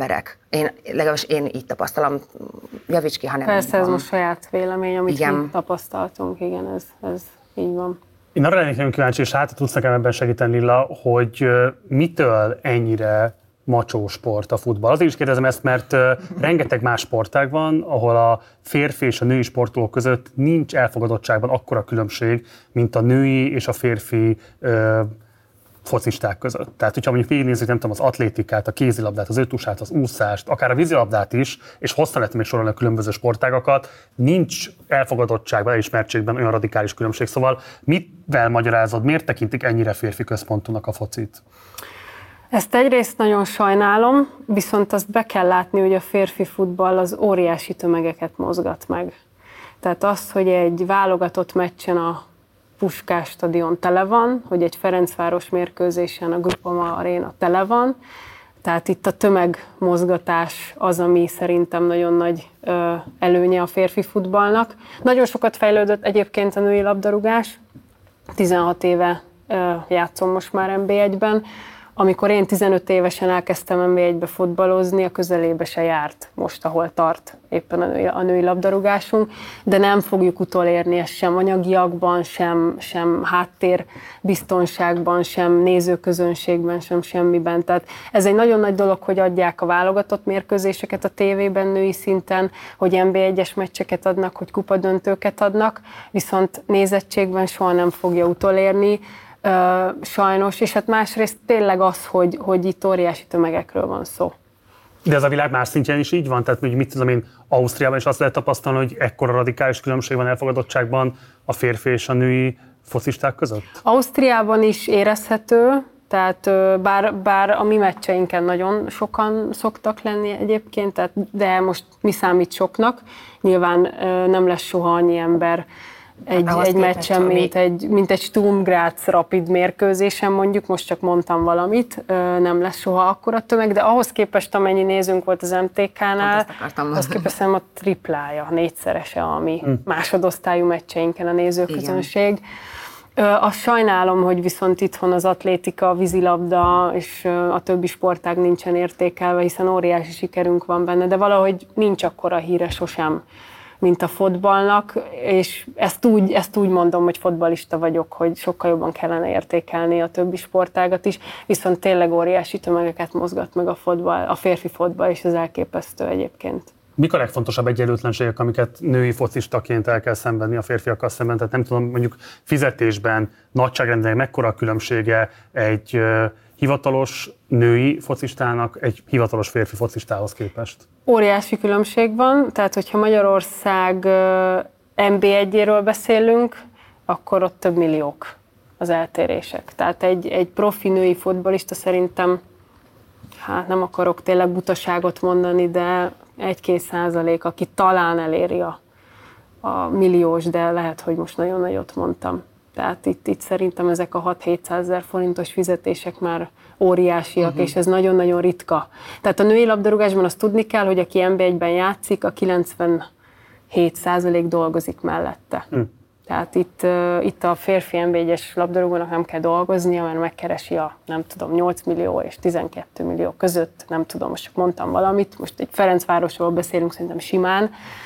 emberek. Én, legalábbis én így tapasztalom. Javíts ki, ha nem. Persze, ez van. most saját vélemény, amit igen. mi tapasztaltunk, igen, ez, ez így van. Én arra lennék nagyon kíváncsi, és hát tudsz nekem ebben segíteni, Lilla, hogy mitől ennyire macsó sport a futball. Azért is kérdezem ezt, mert rengeteg más sportág van, ahol a férfi és a női sportolók között nincs elfogadottságban akkora különbség, mint a női és a férfi ö, focisták között. Tehát, hogyha mondjuk végignézzük, nem tudom, az atlétikát, a kézilabdát, az ötusát, az úszást, akár a vízilabdát is, és hosszan lehet még sorolni a különböző sportágakat, nincs elfogadottságban, elismertségben olyan radikális különbség. Szóval mivel magyarázod, miért tekintik ennyire férfi központúnak a focit? Ezt egyrészt nagyon sajnálom, viszont azt be kell látni, hogy a férfi futball az óriási tömegeket mozgat meg. Tehát az, hogy egy válogatott meccsen a Puskás stadion tele van, hogy egy Ferencváros mérkőzésen a Groupama Arena tele van, tehát itt a tömegmozgatás az, ami szerintem nagyon nagy ö, előnye a férfi futballnak. Nagyon sokat fejlődött egyébként a női labdarúgás, tizenhat éve ö, játszom most már en bé egyben, amikor én tizenöt évesen elkezdtem en bé egybe futballozni, a közelébe se járt most, ahol tart éppen a női, a női labdarúgásunk, de nem fogjuk utolérni ezt sem anyagiakban, sem, sem háttérbiztonságban, sem nézőközönségben, sem semmiben. Tehát ez egy nagyon nagy dolog, hogy adják a válogatott mérkőzéseket a tévében női szinten, hogy en bé egyes meccseket adnak, hogy kupadöntőket adnak, viszont nézettségben soha nem fogja utolérni, Uh, sajnos, és hát másrészt tényleg az, hogy, hogy itt óriási tömegekről van szó. De ez a világ más szintjén is így van? Tehát hogy mit tudom én, Ausztriában is azt lehet tapasztalni, hogy ekkora radikális különbség van elfogadottságban a férfi és a női focisták között? Ausztriában is érezhető, tehát bár, bár a mi meccseinken nagyon sokan szoktak lenni egyébként, tehát, de most mi számít soknak, nyilván nem lesz soha annyi ember egy, egy meccsen, mint egy, mint egy Sturm Graz Rapid mérkőzésen mondjuk, most csak mondtam valamit, nem lesz soha akkora tömeg, de ahhoz képest, amennyi nézőnk volt az em té ká-nál, ahhoz képest a triplája, négyszerese, ami hm. másodosztályú meccseinken a nézőközönség. Azt sajnálom, hogy viszont itthon az atlétika, a vízilabda és a többi sportág nincsen értékelve, hiszen óriási sikerünk van benne, de valahogy nincs akkora híre sosem, mint a fotballnak, és ezt úgy, ezt úgy mondom, hogy fotballista vagyok, hogy sokkal jobban kellene értékelni a többi sportágat is, viszont tényleg óriási tömegeket mozgat meg a, fotball, a férfi fotball, és ez elképesztő egyébként. Mik a legfontosabb egyenlőtlenségek, amiket női focistaként el kell szenvedni a férfiakkal szemben? Tehát nem tudom, mondjuk fizetésben, nagyságrendileg mekkora a különbsége egy uh, hivatalos női focistának egy hivatalos férfi focistához képest? Óriási különbség van, tehát hogyha Magyarország en bé egyéről beszélünk, akkor ott több milliók az eltérések. Tehát egy, egy profi női futballista szerintem, hát nem akarok tényleg butaságot mondani, de egy-két százalék, aki talán eléri a, a milliós, de lehet, hogy most nagyon nagyot mondtam. Tehát itt, itt szerintem ezek a hat-hétszázezer forintos fizetések már óriásiak, uh-huh. és ez nagyon-nagyon ritka. Tehát a női labdarúgásban azt tudni kell, hogy aki en bé egyben játszik, a kilencvenhét százalék dolgozik mellette. Uh-huh. Tehát itt, uh, itt a férfi en bé egyes labdarúgónak nem kell dolgoznia, mert megkeresi a, nem tudom, nyolc millió és tizenkét millió között, nem tudom, most csak mondtam valamit, most egy Ferencvárosról beszélünk szerintem simán.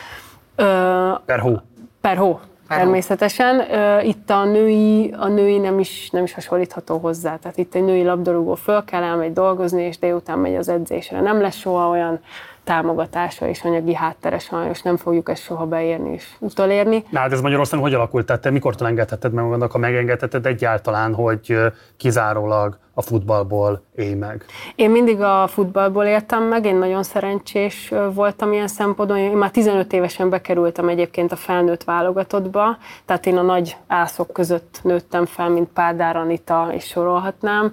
Uh, per hó. Per hó. Természetesen. Itt a női, a női nem is, nem is hasonlítható hozzá. Tehát itt egy női labdarúgó föl kell, elmegy dolgozni, és délután megy az edzésre. Nem lesz soha olyan támogatása és anyagi háttere, sajnos nem fogjuk ezt soha beérni és utolérni. Na, hát ez Magyarországon hogy alakult? Tehát te mikortól engedheted meg magadnak, ha megengedheted egyáltalán, hogy kizárólag a futballból élj meg? Én mindig a futballból éltem meg, én nagyon szerencsés voltam ilyen szempontból. Én már tizenöt évesen bekerültem egyébként a felnőtt válogatottba, tehát én a nagy ászok között nőttem fel, mint Pádár Anita, és sorolhatnám.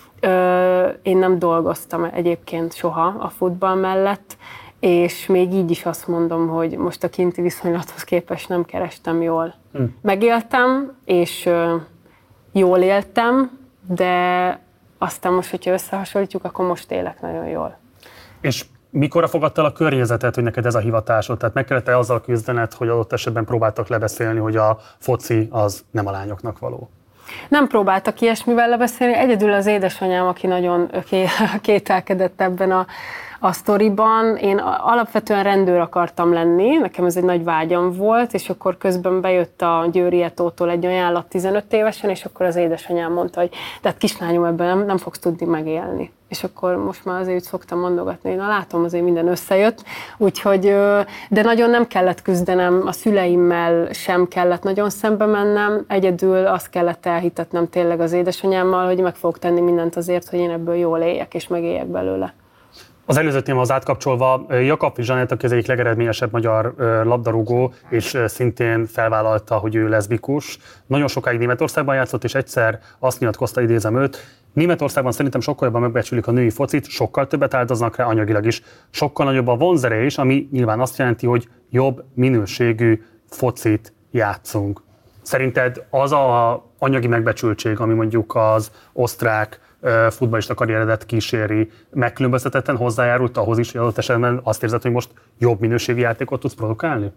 Én nem dolgoztam egyébként soha a futball mellett, és még így is azt mondom, hogy most a kinti viszonylathoz képest nem kerestem jól. Hm. Megéltem, és jól éltem, de aztán most, hogyha összehasonlítjuk, akkor most élek nagyon jól. És mikorra fogadtál a környezetet, hogy neked ez a hivatásod? Tehát meg kellett -e azzal küzdened, hogy adott esetben próbáltak lebeszélni, hogy a foci az nem a lányoknak való? Nem próbáltak ilyesmivel lebeszélni, egyedül az édesanyám, aki nagyon kételkedett ebben a, a sztoriban én alapvetően rendőr akartam lenni, nekem ez egy nagy vágyam volt, és akkor közben bejött a Győri Etótól egy ajánlat tizenöt évesen, és akkor az édesanyám mondta, hogy tehát kislányom, ebben nem, nem fogsz tudni megélni. És akkor most már azért szoktam mondogatni, hogy na látom, azért minden összejött, úgyhogy, de nagyon nem kellett küzdenem, a szüleimmel sem kellett nagyon szembe mennem, egyedül azt kellett elhitetnem tényleg az édesanyámmal, hogy meg fogok tenni mindent azért, hogy én ebből jól éljek és megéljek belőle. Az előző témához átkapcsolva, Jakab Zsanett, aki az egyik legeredményesebb magyar labdarúgó, és szintén felvállalta, hogy ő leszbikus. Nagyon sokáig Németországban játszott, és egyszer azt nyilatkozta, idézem őt, Németországban szerintem sokkal jobban megbecsülik a női focit, sokkal többet áldoznak rá anyagilag is, sokkal nagyobb a vonzere is, ami nyilván azt jelenti, hogy jobb minőségű focit játszunk. Szerinted az a anyagi megbecsültség, ami mondjuk az osztrák futballista karrieredet kíséri, megkülönböztetetten hozzájárult ahhoz is, hogy adott esetben azt érzed, hogy most jobb minőségű játékot tudsz produkálni?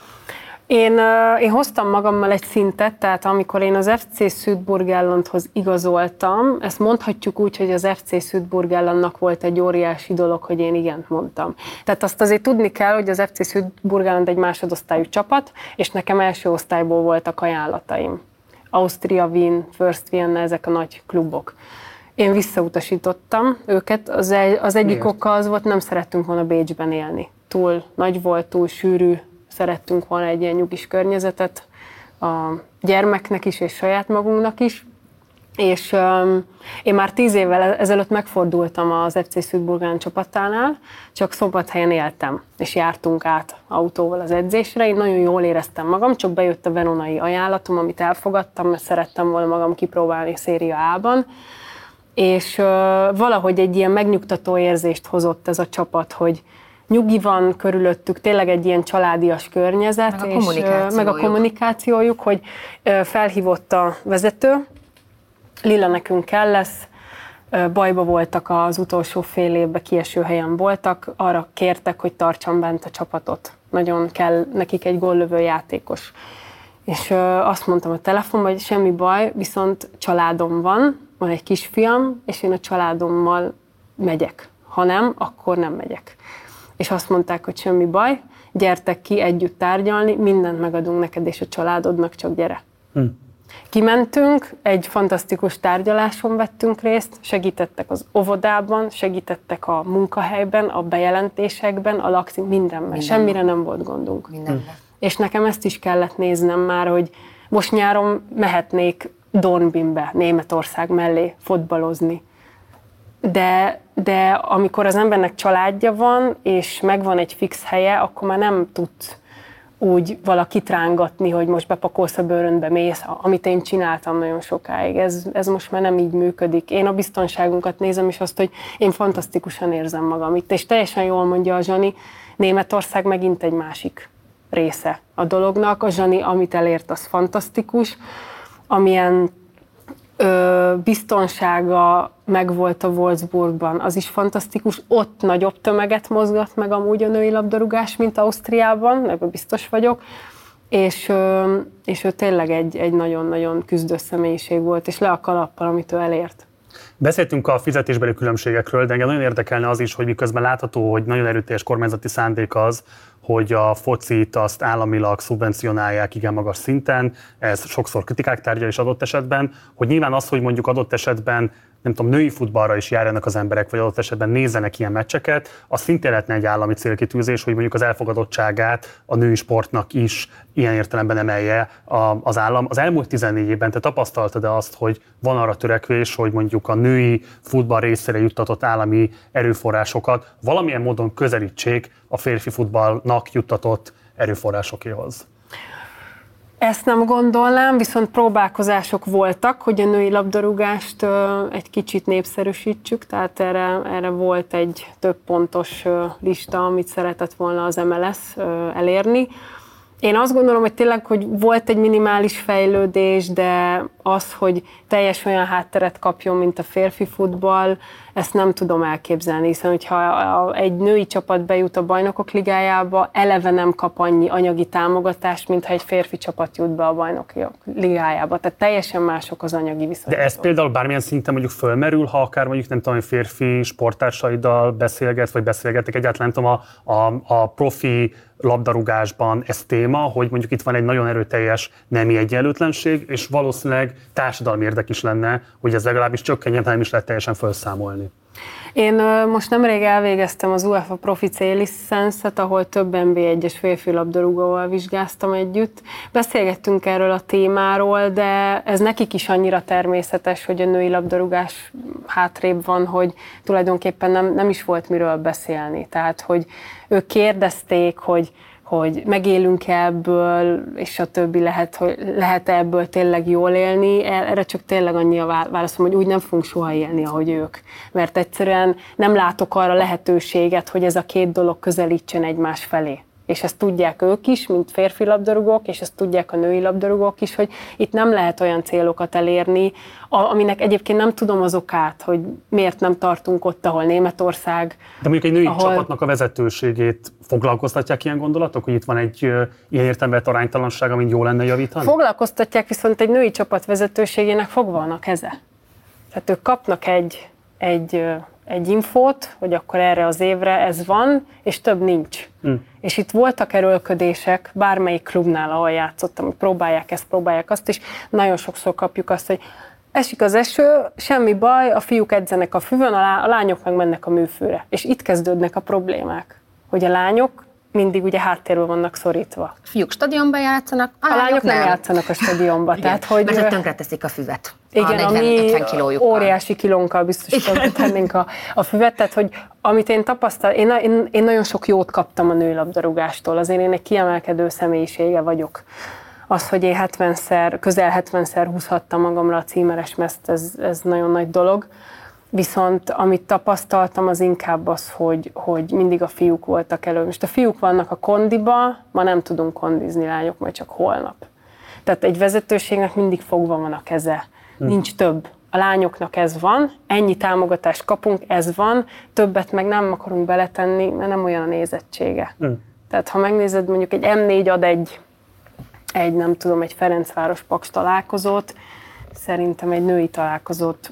Én, én hoztam magammal egy szintet, tehát amikor én az ef cé Südburgenlandhoz igazoltam, ezt mondhatjuk úgy, hogy az ef cé Südburgenlandnak volt egy óriási dolog, hogy én igent mondtam. Tehát azt azért tudni kell, hogy az ef cé Südburgenland egy másodosztályú csapat, és nekem első osztályból voltak ajánlataim. Austria, Wien, First Vienna, ezek a nagy klubok. Én visszautasítottam őket, az, egy, az egyik oka az volt, nem szerettünk volna Bécsben élni. Túl nagy volt, túl sűrű, szerettünk volna egy ilyen nyugis környezetet a gyermeknek is, és saját magunknak is. És um, én már tíz évvel ezelőtt megfordultam az ef cé Südburgenland csapatánál, csak Szombathelyen éltem, és jártunk át autóval az edzésre. Én nagyon jól éreztem magam, csak bejött a veronai ajánlatom, amit elfogadtam, mert szerettem volna magam kipróbálni Széria A-ban. És uh, valahogy egy ilyen megnyugtató érzést hozott ez a csapat, hogy nyugi van körülöttük, tényleg egy ilyen családias környezet, meg a, és, uh, meg a kommunikációjuk, hogy uh, felhívott a vezető, Lilla, nekünk kell lesz, uh, bajba voltak az utolsó fél évben, kieső helyen voltak, arra kértek, hogy tartsam bent a csapatot. Nagyon kell nekik egy góllövő játékos. És uh, azt mondtam a telefonban, hogy semmi baj, viszont családom van, van egy kisfiam, és én a családommal megyek. Ha nem, akkor nem megyek. És azt mondták, hogy semmi baj, gyertek ki együtt tárgyalni, mindent megadunk neked és a családodnak, csak gyere. Hm. Kimentünk, egy fantasztikus tárgyaláson vettünk részt, segítettek az óvodában, segítettek a munkahelyben, a bejelentésekben, a lakszín, mindenben. Minden. Semmire nem volt gondunk. Mindenben. És nekem ezt is kellett néznem már, hogy most nyáron mehetnék Dornbirnbe, Németország mellé fotbalozni. De, de amikor az embernek családja van, és megvan egy fix helye, akkor már nem tud úgy valakit rángatni, hogy most bepakolsz a bőröndbe, mész, amit én csináltam nagyon sokáig. Ez, ez most már nem így működik. Én a biztonságunkat nézem, és azt, hogy én fantasztikusan érzem magam itt. És teljesen jól mondja a Zsani, Németország megint egy másik része a dolognak. A Zsani, amit elért, az fantasztikus. Amilyen ö, biztonsága megvolt a Wolfsburgban, az is fantasztikus. Ott nagyobb tömeget mozgat meg amúgy a női labdarúgás, mint Ausztriában, ebben biztos vagyok. És, ö, és ő tényleg egy, egy nagyon-nagyon küzdő személyiség volt, és le a kalappal, amit ő elért. Beszéltünk a fizetésbeli különbségekről, de engem nagyon érdekelne az is, hogy miközben látható, hogy nagyon erőteljes kormányzati szándék az, hogy a focit azt államilag szubvencionálják igen magas szinten, ez sokszor kritikák tárgya is adott esetben, hogy nyilván az, hogy mondjuk adott esetben nem tudom, női futballra is járjanak az emberek, vagy adott esetben nézzenek ilyen meccseket, az szintén lehetne egy állami célkitűzés, hogy mondjuk az elfogadottságát a női sportnak is ilyen értelemben emelje az állam. Az elmúlt tizennégy évben te tapasztaltad-e azt, hogy van arra törekvés, hogy mondjuk a női futball részére juttatott állami erőforrásokat valamilyen módon közelítsék a férfi futballnak juttatott erőforrásokéhoz? Ezt nem gondolnám, viszont próbálkozások voltak, hogy a női labdarúgást egy kicsit népszerűsítsük, tehát erre, erre volt egy több pontos lista, amit szeretett volna az em el es elérni. Én azt gondolom, hogy tényleg, hogy volt egy minimális fejlődés, de az, hogy teljes olyan hátteret kapjon, mint a férfi futball, ezt nem tudom elképzelni, hiszen hogyha egy női csapat bejut a Bajnokok Ligájába, eleve nem kap annyi anyagi támogatást, mintha egy férfi csapat jut be a Bajnokok Ligájába. Tehát teljesen mások az anyagi viszonyok. De ez például bármilyen szinten mondjuk fölmerül, ha akár mondjuk nem tudom, hogy férfi sportársaiddal beszélget, vagy beszélgetek egyáltalán, nem tudom, a, a, a profi labdarúgásban ez téma, hogy mondjuk itt van egy nagyon erőteljes nemi egyenlőtlenség, és valószínűleg társadalmi érdek is lenne, hogy ez legalábbis csökkenjen, nem is lehet teljesen felszámolni. Én most nemrég elvégeztem az UEFA Profi C-licenszet, ahol több en bé egyes férfi labdarúgóval vizsgáztam együtt. Beszélgettünk erről a témáról, de ez nekik is annyira természetes, hogy a női labdarúgás hátrébb van, hogy tulajdonképpen nem, nem is volt miről beszélni. Tehát, hogy ők kérdezték, hogy hogy megélünk-e ebből, és a többi lehet, hogy lehet ebből tényleg jól élni. Erre csak tényleg annyi a válaszom, hogy úgy nem fogunk soha élni, ahogy ők. Mert egyszerűen nem látok arra lehetőséget, hogy ez a két dolog közelítsen egymás felé. És ezt tudják ők is, mint férfi labdarúgók, és ezt tudják a női labdarúgók is, hogy itt nem lehet olyan célokat elérni, aminek egyébként nem tudom az okát, hogy miért nem tartunk ott, ahol Németország. De mondjuk egy női ahol... csapatnak a vezetőségét foglalkoztatják ilyen gondolatok, hogy itt van egy uh, ilyen értelemben aránytalanság, amit jó lenne javítani? Foglalkoztatják, viszont egy női csapat vezetőségének fogva van a keze. Tehát ők kapnak egy, egy, egy infót, hogy akkor erre az évre ez van, és több nincs. Hmm. És itt voltak erőlködések bármelyik klubnál, ahol játszottam, hogy próbálják ezt, próbálják azt, és nagyon sokszor kapjuk azt, hogy esik az eső, semmi baj, a fiúk edzenek a füvön, a lányok meg mennek a műfőre. És itt kezdődnek a problémák, hogy a lányok mindig ugye háttérről vannak szorítva. A fiúk stadionban játszanak, a, a lányok, lányok nem. nem játszanak a stadionban. Tehát, hogy mert hogy tönkreteszik a füvet. Igen, a ami óriási kilónkkal biztos tennénk a, a füvet. Tehát, hogy amit én tapasztal, én, én, én nagyon sok jót kaptam a nőilabdarúgástól, azért én egy kiemelkedő személyisége vagyok. Az, hogy én hetvenszer, közel hetvenszer húzhattam magamra a címeres mezt, ez, ez nagyon nagy dolog. Viszont amit tapasztaltam, az inkább az, hogy, hogy mindig a fiúk voltak elő. Most a fiúk vannak a kondiba, ma nem tudunk kondizni, lányok, majd csak holnap. Tehát egy vezetőségnek mindig fogva van a keze. Hm. Nincs több. A lányoknak ez van, ennyi támogatást kapunk, ez van, többet meg nem akarunk beletenni, mert nem olyan a nézettsége. Hm. Tehát ha megnézed, mondjuk egy em négy ad egy, egy nem tudom, egy Ferencváros-Paks találkozót, szerintem egy női találkozót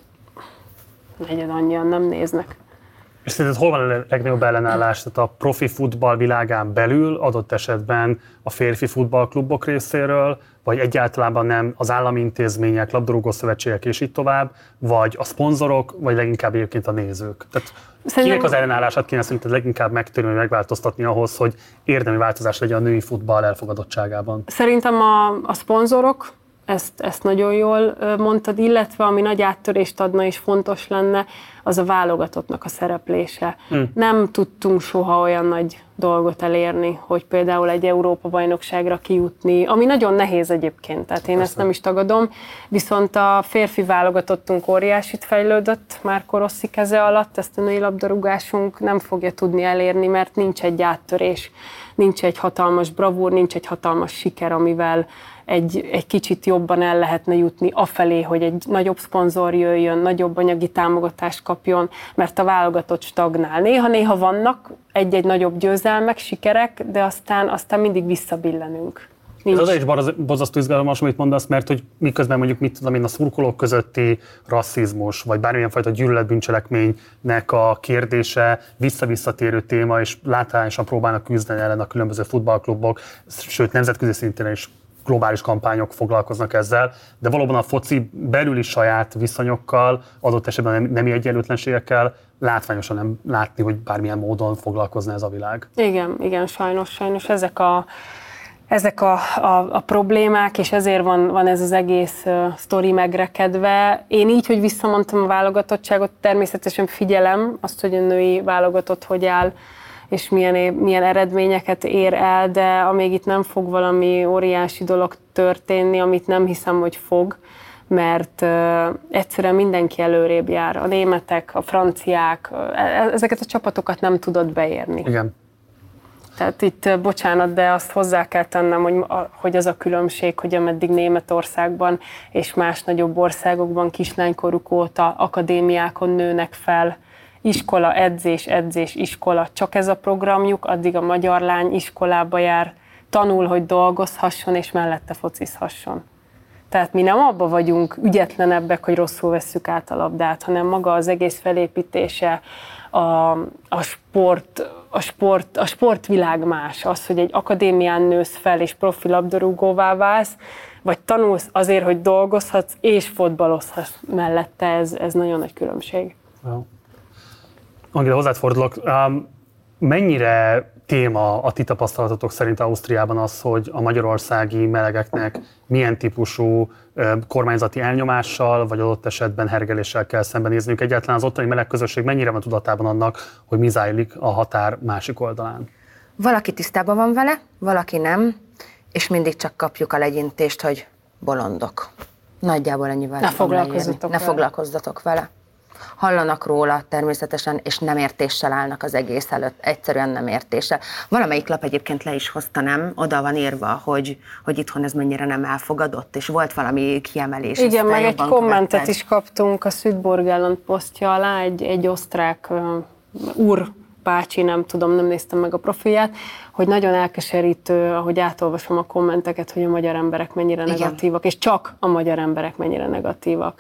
negyed annyian nem néznek. És szerinted hol van a legnagyobb ellenállás? Tehát a profi futball világán belül, adott esetben a férfi futballklubok részéről, vagy egyáltalán nem az állami intézmények, labdarúgó szövetségek és így tovább, vagy a szponzorok, vagy leginkább egyébként a nézők? Tehát szerintem... kinek az ellenállását kéne szerinted leginkább megtörni, megváltoztatni ahhoz, hogy érdemi változás legyen a női futball elfogadottságában? Szerintem a, a szponzorok, Ezt, ezt nagyon jól mondtad, illetve ami nagy áttörést adna és fontos lenne, az a válogatottnak a szereplése. Mm. Nem tudtunk soha olyan nagy dolgot elérni, hogy például egy Európa-bajnokságra kijutni, ami nagyon nehéz egyébként, tehát én Persze. ezt nem is tagadom, viszont a férfi válogatottunk óriásit fejlődött Márko Rossi keze alatt, ezt a női labdarúgásunk nem fogja tudni elérni, mert nincs egy áttörés, nincs egy hatalmas bravúr, nincs egy hatalmas siker, amivel Egy, egy kicsit jobban el lehetne jutni afelé, hogy egy nagyobb szponzor jöjjön, nagyobb anyagi támogatást kapjon, mert a válogatott stagnál. Néha-néha vannak egy-egy nagyobb győzelmek, sikerek, de aztán, aztán mindig visszabillenünk. Nincs. Ez az is borzasztó izgalmas, amit mondasz, mert hogy miközben mondjuk mit tudom én, a szurkolók közötti rasszizmus, vagy bármilyen fajta gyűlöletbűncselekménynek a kérdése vissza-visszatérő téma, és látványosan próbálnak küzdeni ellen a különböző futballklubok, sőt nemzetközi szinten is globális kampányok foglalkoznak ezzel, de valóban a foci belüli saját viszonyokkal, adott esetben nemi egyenlőtlenségekkel látványosan nem látni, hogy bármilyen módon foglalkozna ez a világ. Igen, igen, sajnos, sajnos ezek a, ezek a, a, a problémák, és ezért van, van ez az egész uh, sztori megrekedve. Én így, hogy visszamondtam a válogatottságot, természetesen figyelem azt, hogy a női válogatott hogy áll, és milyen, milyen eredményeket ér el, de amíg itt nem fog valami óriási dolog történni, amit nem hiszem, hogy fog, mert uh, egyszerűen mindenki előrébb jár. A németek, a franciák, uh, ezeket a csapatokat nem tudod beérni. Igen. Tehát itt, bocsánat, de azt hozzá kell tennem, hogy, hogy az a különbség, hogy ameddig Németországban és más nagyobb országokban kislánykoruk óta akadémiákon nőnek fel, iskola, edzés, edzés, iskola, csak ez a programjuk, addig a magyar lány iskolába jár, tanul, hogy dolgozhasson, és mellette focizhasson. Tehát mi nem abba vagyunk ügyetlenebbek, hogy rosszul vesszük át a labdát, hanem maga az egész felépítése, a, a, sport, a, sport, a sportvilág más. Az, hogy egy akadémián nősz fel, és profi labdarúgóvá válsz, vagy tanulsz azért, hogy dolgozhatsz, és fotbalozhatsz mellette, ez, ez nagyon nagy különbség. Wow. Angela, hozzád fordulok. Um, mennyire téma a ti tapasztalatotok szerint Ausztriában az, hogy a magyarországi melegeknek milyen típusú kormányzati elnyomással, vagy adott esetben hergeléssel kell szembenézniük? Egyáltalán az ottani meleg közösség mennyire van tudatában annak, hogy mi zajlik a határ másik oldalán? Valaki tisztában van vele, valaki nem, és mindig csak kapjuk a legyintést, hogy bolondok. Nagyjából ennyivel. Ne foglalkozzatok Ne foglalkozzatok vele. Hallanak róla természetesen, és nem értéssel állnak az egész előtt, egyszerűen nem értéssel. Valamelyik lap egyébként le is hozta, nem? Oda van írva, hogy, hogy itthon ez mennyire nem elfogadott, és volt valami kiemelés. Igen, meg egy kommentet követted. is kaptunk a Südburgenland posztja alá, egy, egy osztrák uh, úr, bácsi, nem tudom, nem néztem meg a profilját, hogy nagyon elkeserítő, ahogy átolvasom a kommenteket, hogy a magyar emberek mennyire Igen. negatívak, és csak a magyar emberek mennyire negatívak.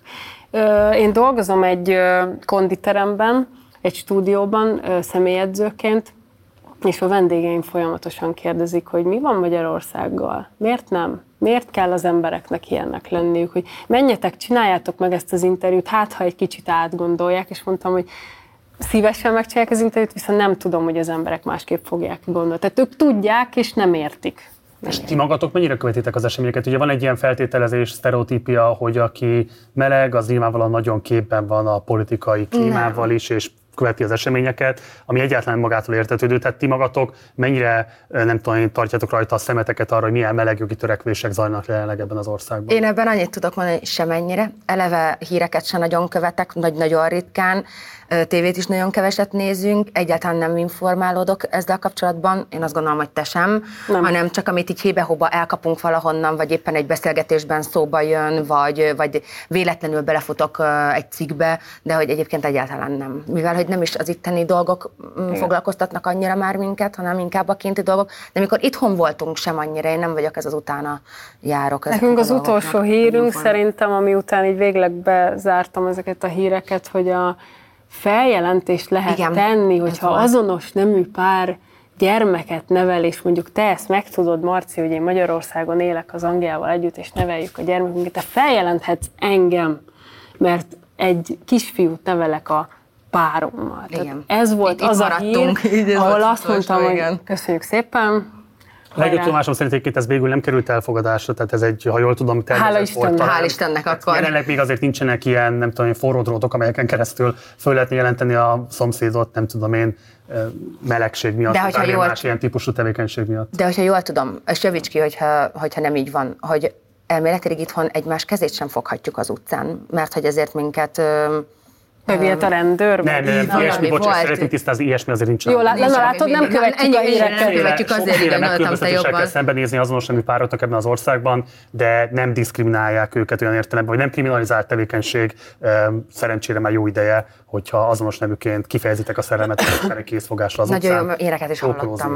Én dolgozom egy konditeremben, egy stúdióban személyedzőként, és a vendégeim folyamatosan kérdezik, hogy mi van Magyarországgal, miért nem? Miért kell az embereknek ilyennek lenniük, hogy menjetek, csináljátok meg ezt az interjút, hát ha egy kicsit átgondolják, és mondtam, hogy szívesen megcsinálják az interjút, viszont nem tudom, hogy az emberek másképp fogják gondolni. Tehát ők tudják, és nem értik. És ti magatok mennyire követitek az eseményeket? Ugye van egy ilyen feltételezés, sztereotípia, hogy aki meleg, az nyilvánvalóan nagyon képben van a politikai klímával is, és követi az eseményeket, ami egyáltalán magától értetődő. Tehát ti magatok mennyire, nem tudom, tartjátok rajta a szemeteket arra, hogy milyen melegjogi törekvések zajlanak jelenleg ebben az országban? Én ebben annyit tudok mondani, hogy semennyire. Eleve híreket sem nagyon követek, nagy, nagyon ritkán. Tévét is nagyon keveset nézünk, egyáltalán nem informálódok ezzel kapcsolatban, én azt gondolom, hogy te sem, nem. hanem csak amit így hébe-hóba elkapunk valahonnan, vagy éppen egy beszélgetésben szóba jön, vagy, vagy véletlenül belefutok egy cikkbe, de hogy egyébként egyáltalán nem. Mivel, hogy nem is az itteni dolgok Igen. foglalkoztatnak annyira már minket, hanem inkább a kinti dolgok, de amikor itthon voltunk sem annyira, én nem vagyok ez az utána járok. Nekünk az utolsó hírünk szerintem, ami után így végleg bezártam ezeket a híreket, hogy a feljelentést lehet Igen, tenni, hogyha azonos nemű pár gyermeket nevel, és mondjuk te ezt megtudod, Marci, hogy én Magyarországon élek az Angliával együtt, és neveljük a gyermekünket, te feljelenthetsz engem, mert egy kisfiút nevelek a párommal. Ez volt itt az a hír, ahol azt mondtam, hogy köszönjük szépen. A legjobb tudomásom szerint egyébként ez végül nem került elfogadásra, tehát ez egy, ha jól tudom, tervezett volt. Hál' Istennek akkor. Jelenleg még azért nincsenek ilyen, nem tudom, forró drótok, amelyeken keresztül föl lehetne jelenteni a szomszédot, nem tudom én, melegség miatt, de hogyha jól, más ilyen típusú tevékenység miatt. De hogyha jól tudom, és javíts ki, hogyha, hogyha nem így van, hogy elméletileg itthon egymás kezét sem foghatjuk az utcán, mert hogy ezért minket... Megilyet a rendőr? Nem, nem, nem, ilyesmi, bocsánat, szeretnék tisztázni, ilyesmi azért nincsen. Jó, nem látod, nem követjük a híreket. Nem követjük azért, igen, gondoltam te jobban. Kell szembenézni azonos nemű pároknak ebben az országban, de nem diszkriminálják őket olyan értelemben, hogy nem kriminalizált tevékenység, szerencsére már jó ideje, hogyha azonos neműként kifejezitek a szerelmet, készfogásra az utcán. Nagyon jó éreket is hallottam.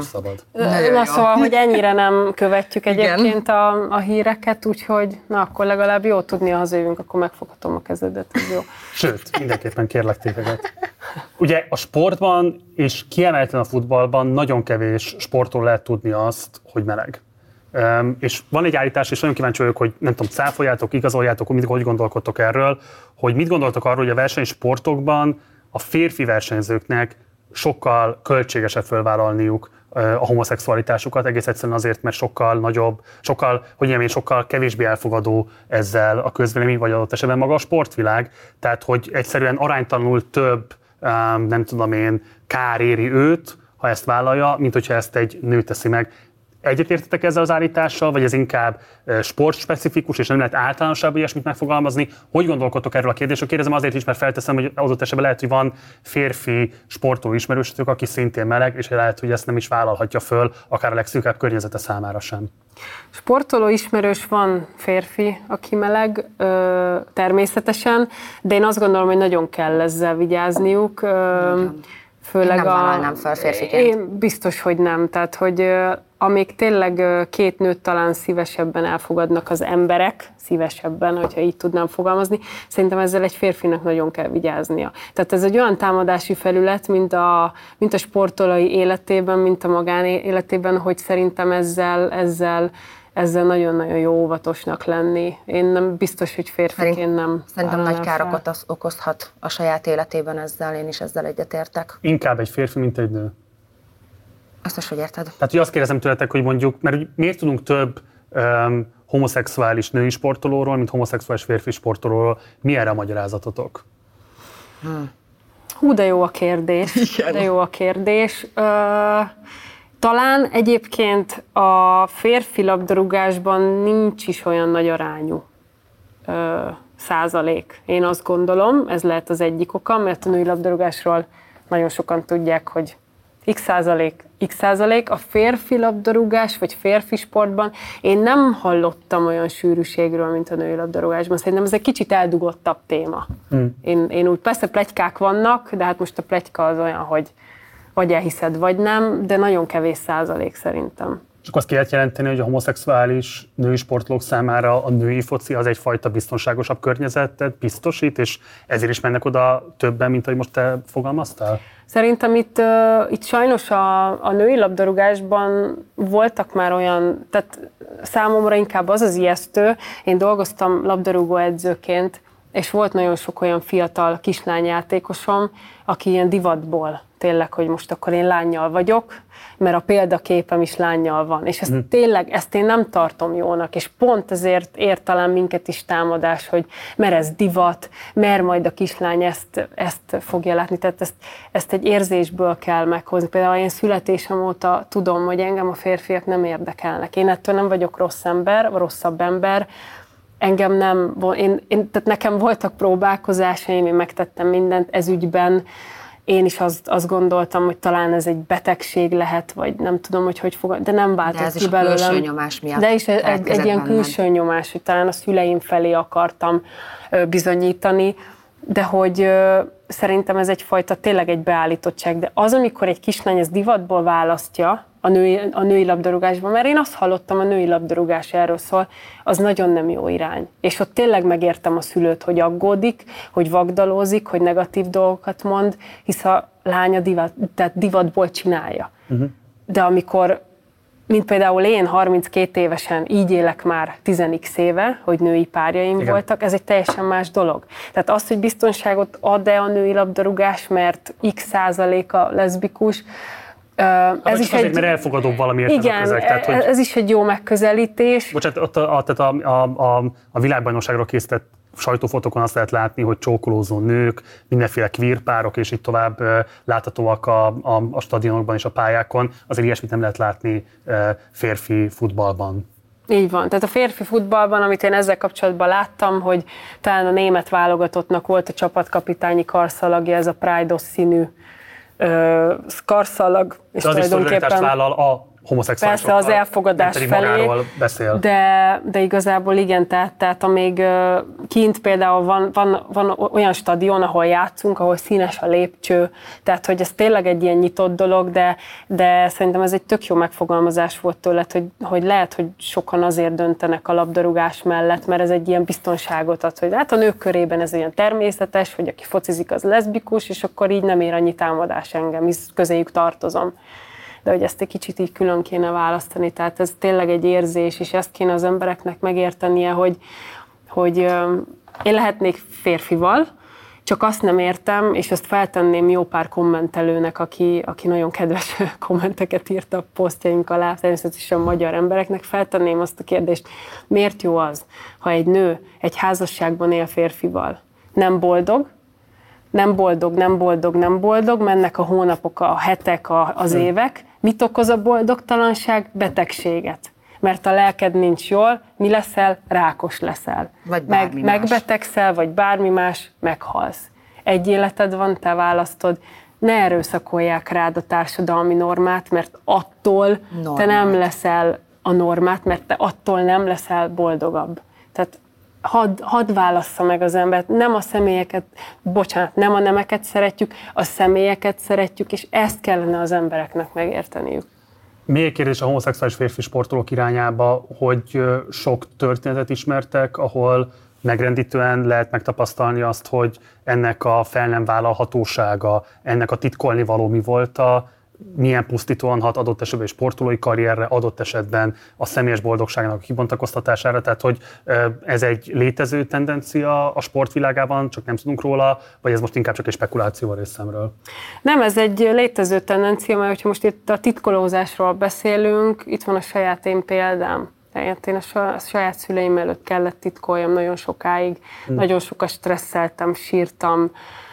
Na szóval, hogy ennyire nem követjük egyébként a, a híreket, úgyhogy na akkor legalább jó tudni, ha hazajövünk, akkor megfoghatom a kezedet, ez jó. Sőt, mindenképpen kérlek téged. Ugye a sportban és kiemelten a futballban nagyon kevés sportról lehet tudni azt, hogy meleg. Um, és van egy állítás, és nagyon kíváncsi vagyok, hogy nem tudom, cáfoljátok, igazoljátok, mit, hogy gondolkodtok erről, hogy mit gondoltok arról, hogy a versenysportokban a férfi versenyzőknek sokkal költségesebb fölvállalniuk a homoszexualitásukat, egész egyszerűen azért, mert sokkal nagyobb, sokkal, hogy mondjam én, sokkal kevésbé elfogadó ezzel a közvélemény, vagy adott esetben maga a sportvilág, tehát hogy egyszerűen aránytalanul több, nem tudom én, kár éri őt, ha ezt vállalja, mint hogyha ezt egy nő teszi meg. Egyetértetek ezzel az állítással, vagy ez inkább sportspecifikus, és nem lehet általánosabb ilyesmit megfogalmazni? Hogy gondolkodtok erről a kérdésről? Kérdezem azért is, mert felteszem, hogy adott esetben lehet, hogy van férfi sportoló ismerősötök, aki szintén meleg, és lehet, hogy ezt nem is vállalhatja föl, akár a legszűkebb környezete számára sem. Sportoló ismerős van férfi, aki meleg, ö, természetesen, de én azt gondolom, hogy nagyon kell ezzel vigyázniuk. Ö, főleg én nem a, vállalnám fel férfiként. Én biztos, hogy nem. Tehát, hogy ö, amíg tényleg ö, két nőt talán szívesebben elfogadnak az emberek, szívesebben, hogyha így tudnám fogalmazni, szerintem ezzel egy férfinak nagyon kell vigyáznia. Tehát ez egy olyan támadási felület, mint a, mint a sportolói életében, mint a magánéletében, hogy szerintem ezzel, ezzel ezzel nagyon-nagyon jó óvatosnak lenni. Én nem biztos, hogy férfiként nem. Szerintem nagy károkat az okozhat a saját életében ezzel, én is ezzel egyetértek. Inkább egy férfi, mint egy nő. Azt is, hogy érted. Tehát, hogy azt kérdezem tőletek, hogy mondjuk, mert miért tudunk több um, homoszexuális női sportolóról, mint homoszexuális férfi sportolóról? Mi erre a magyarázatotok? Hmm. Hú, de jó a kérdés. Igen. De jó a kérdés. Uh, Talán egyébként a férfi labdarúgásban nincs is olyan nagy arányú ö, százalék. Én azt gondolom, ez lehet az egyik oka, mert a női labdarúgásról nagyon sokan tudják, hogy x százalék, x százalék. A férfi labdarúgás, vagy férfi sportban én nem hallottam olyan sűrűségről, mint a női labdarúgásban. Szerintem ez egy kicsit eldugottabb téma. Hmm. Én, én úgy, persze pletykák vannak, de hát most a pletyka az olyan, hogy vagy elhiszed, vagy nem, de nagyon kevés százalék szerintem. És akkor azt ki lehet jelenteni, hogy a homoszexuális női sportolók számára a női foci az egyfajta biztonságosabb környezetet biztosít, és ezért is mennek oda többen, mint ahogy most te fogalmaztál? Szerintem itt, uh, itt sajnos a, a női labdarúgásban voltak már olyan, tehát számomra inkább az az ijesztő, én dolgoztam labdarúgó edzőként, és volt nagyon sok olyan fiatal kislányjátékosom, aki ilyen divatból tényleg, hogy most akkor én lánnyal vagyok, mert a példaképem is lánnyal van. És ezt mm. tényleg, ezt én nem tartom jónak, és pont ezért ér talán minket is támadás, hogy mert ez divat, mert majd a kislány ezt, ezt fogja látni. Tehát ezt, ezt egy érzésből kell meghozni. Például én születésem óta tudom, hogy engem a férfiak nem érdekelnek. Én ettől nem vagyok rossz ember, rosszabb ember, engem nem, én, én, tehát nekem voltak próbálkozásaim, én megtettem mindent ez ügyben. Én is azt, azt gondoltam, hogy talán ez egy betegség lehet, vagy nem tudom, hogy hogy fog, de nem váltott ki belőlem. De ez is a külső nyomás miatt. De is egy, egy, egy ilyen külső nyomás, hogy talán a szüleim felé akartam ö, bizonyítani, de hogy ö, szerintem ez egyfajta tényleg egy beállítottság. De az, amikor egy kislány ezt divatból választja, a női, a női labdarúgásban, mert én azt hallottam, a női labdarúgás erről szól, az nagyon nem jó irány. És ott tényleg megértem a szülőt, hogy aggódik, hogy vagdalózik, hogy negatív dolgokat mond, hisz a lánya divat, tehát divatból csinálja. Uh-huh. De amikor, mint például én harminckét évesen így élek már tíz x éve, hogy női párjaim Igen. voltak, ez egy teljesen más dolog. Tehát az, hogy biztonságot ad-e a női labdarúgás, mert x százaléka leszbikus, Uh, ez is azért, egy... mert elfogadóbb valamiért igen, ezek. Tehát, hogy... ez is egy jó megközelítés. Bocsánat, ott a, a, a, a, a, a világbajnokságról készített sajtófotokon azt lehet látni, hogy csókolózó nők, mindenféle queer párok, és így tovább uh, láthatóak a, a, a stadionokban és a pályákon. Azért ilyesmit nem lehet látni uh, férfi futballban. Így van. Tehát a férfi futballban, amit én ezzel kapcsolatban láttam, hogy talán a német válogatottnak volt a csapatkapitányi karszalagja, ez a Pride-os színű uh, karszalag. És de az is szolidaritást vállal a homoszexuálisokkal. Persze az elfogadás felé, beszél. De, de igazából igen, tehát, tehát amíg kint például van, van, van olyan stadion, ahol játszunk, ahol színes a lépcső, tehát hogy ez tényleg egy ilyen nyitott dolog, de, de szerintem ez egy tök jó megfogalmazás volt tőled, hogy, hogy lehet, hogy sokan azért döntenek a labdarúgás mellett, mert ez egy ilyen biztonságot ad, hogy hát a nők körében ez ilyen természetes, hogy aki focizik, az leszbikus, és akkor így nem ér annyi támadás engem, hisz közéjük tartozom. De hogy ezt egy kicsit így külön kéne választani, tehát ez tényleg egy érzés, és ezt kéne az embereknek megértenie, hogy, hogy én lehetnék férfival, csak azt nem értem, és ezt feltenném jó pár kommentelőnek, aki, aki nagyon kedves kommenteket írt a posztjaink alá, természetesen magyar embereknek, feltenném azt a kérdést, miért jó az, ha egy nő egy házasságban él férfival, nem boldog, nem boldog, nem boldog, nem boldog, mennek a hónapok, a hetek, a, az évek, Mit okoz a boldogtalanság? Betegséget. Mert a lelked nincs jól, mi leszel? Rákos leszel. Vagy Meg, más. Megbetegszel, vagy bármi más, meghalsz. Egy életed van, te választod. Ne erőszakolják rád a társadalmi normát, mert attól normát. Te nem leszel a normát, mert te attól nem leszel boldogabb. Tehát hadd had válassza meg az embert, nem a személyeket, bocsánat, nem a nemeket szeretjük, a személyeket szeretjük, és ezt kellene az embereknek megérteniük. Még kérdés a homoszexuális férfi sportolók irányába, hogy sok történetet ismertek, ahol megrendítően lehet megtapasztalni azt, hogy ennek a fel nem vállalhatósága, ennek a titkolni való mi volt a, milyen pusztítóan hat adott esetben a sportolói karrierre, adott esetben a személyes boldogságnak a kibontakoztatására, tehát hogy ez egy létező tendencia a sportvilágában, csak nem tudunk róla, vagy ez most inkább csak egy spekuláció a részemről? Nem, ez egy létező tendencia, mert hogyha most itt a titkolózásról beszélünk, itt van a saját én példám. Tehát én a saját szüleim előtt kellett titkoljam nagyon sokáig, hmm. nagyon sokat stresszeltem, sírtam,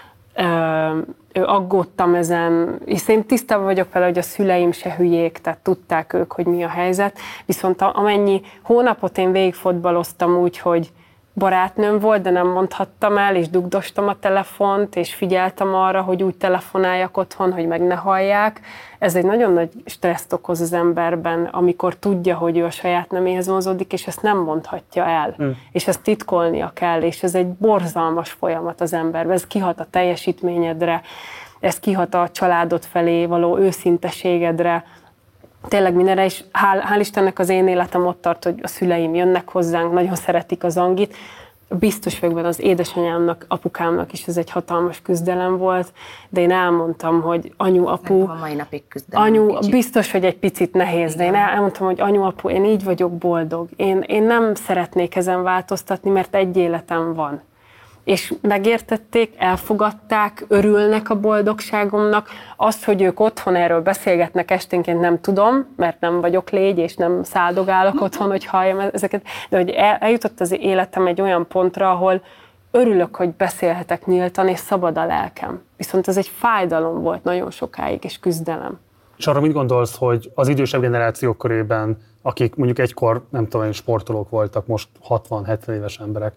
aggódtam ezen, és én tisztában vagyok vele, hogy a szüleim se hülyék, tehát tudták ők, hogy mi a helyzet, viszont amennyi hónapot én végigfotbaloztam úgy, hogy barátnőm volt, de nem mondhattam el, és dugdostam a telefont, és figyeltem arra, hogy úgy telefonáljak otthon, hogy meg ne hallják. Ez egy nagyon nagy stresszt okoz az emberben, amikor tudja, hogy ő a saját neméhez vonzódik, és ezt nem mondhatja el. Mm. És ezt titkolnia kell, és ez egy borzalmas folyamat az emberben. Ez kihat a teljesítményedre, ez kihat a családod felé való őszinteségedre, tényleg mindenre, és hál', hál' Istennek az én életem ott tart, hogy a szüleim jönnek hozzánk, nagyon szeretik az Angit. Biztos vagyok benne, az édesanyámnak, apukámnak is ez egy hatalmas küzdelem volt, de én elmondtam, hogy anyu, apu, a mai napig küzdelem anyu, biztos, hogy egy picit nehéz, de én elmondtam, hogy anyu, apu, én így vagyok boldog. Én, én nem szeretnék ezen változtatni, mert egy életem van. És megértették, elfogadták, örülnek a boldogságomnak. Azt, hogy ők otthon erről beszélgetnek esténként, nem tudom, mert nem vagyok légy, és nem száldogálok otthon, hogy halljam ezeket, de hogy eljutott az életem egy olyan pontra, ahol örülök, hogy beszélhetek nyíltan, és szabad a lelkem. Viszont ez egy fájdalom volt nagyon sokáig, és küzdelem. És arra mit gondolsz, hogy az idősebb generációk körében, akik mondjuk egykor, nem tudom, sportolók voltak, most hatvan-hetven éves emberek,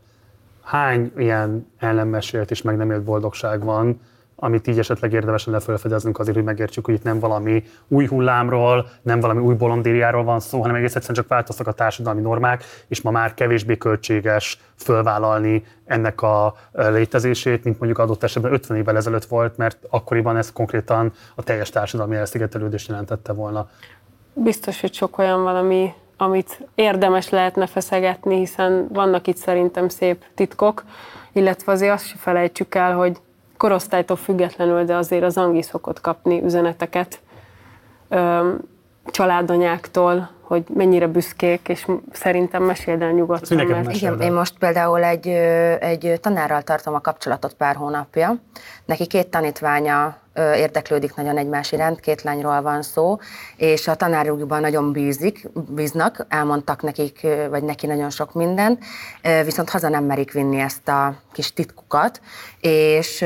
hány ilyen el nem mesélt és meg nem élt boldogság van, amit így esetleg érdemes lenne felfedeznünk azért, hogy megértsük, hogy itt nem valami új hullámról, nem valami új bolondériáról van szó, hanem egész egyszerűen csak változtak a társadalmi normák, és ma már kevésbé költséges fölvállalni ennek a létezését, mint mondjuk adott esetben ötven évvel ezelőtt volt, mert akkoriban ez konkrétan a teljes társadalmi elszigetelődést jelentette volna. Biztos, hogy sok olyan van, ami amit érdemes lehetne feszegetni, hiszen vannak itt szerintem szép titkok, illetve azért azt se felejtsük el, hogy korosztálytól függetlenül, de azért az Angi szokott kapni üzeneteket ö, családanyáktól, hogy mennyire büszkék, és szerintem meséld el nyugodtan. Mert... Igen, én most például egy, egy tanárral tartom a kapcsolatot pár hónapja. Neki két tanítványa érdeklődik nagyon egymás iránt, két lányról van szó, és a tanárjukban nagyon bízik, bíznak, elmondtak nekik, vagy neki nagyon sok mindent, viszont haza nem merik vinni ezt a kis titkukat, és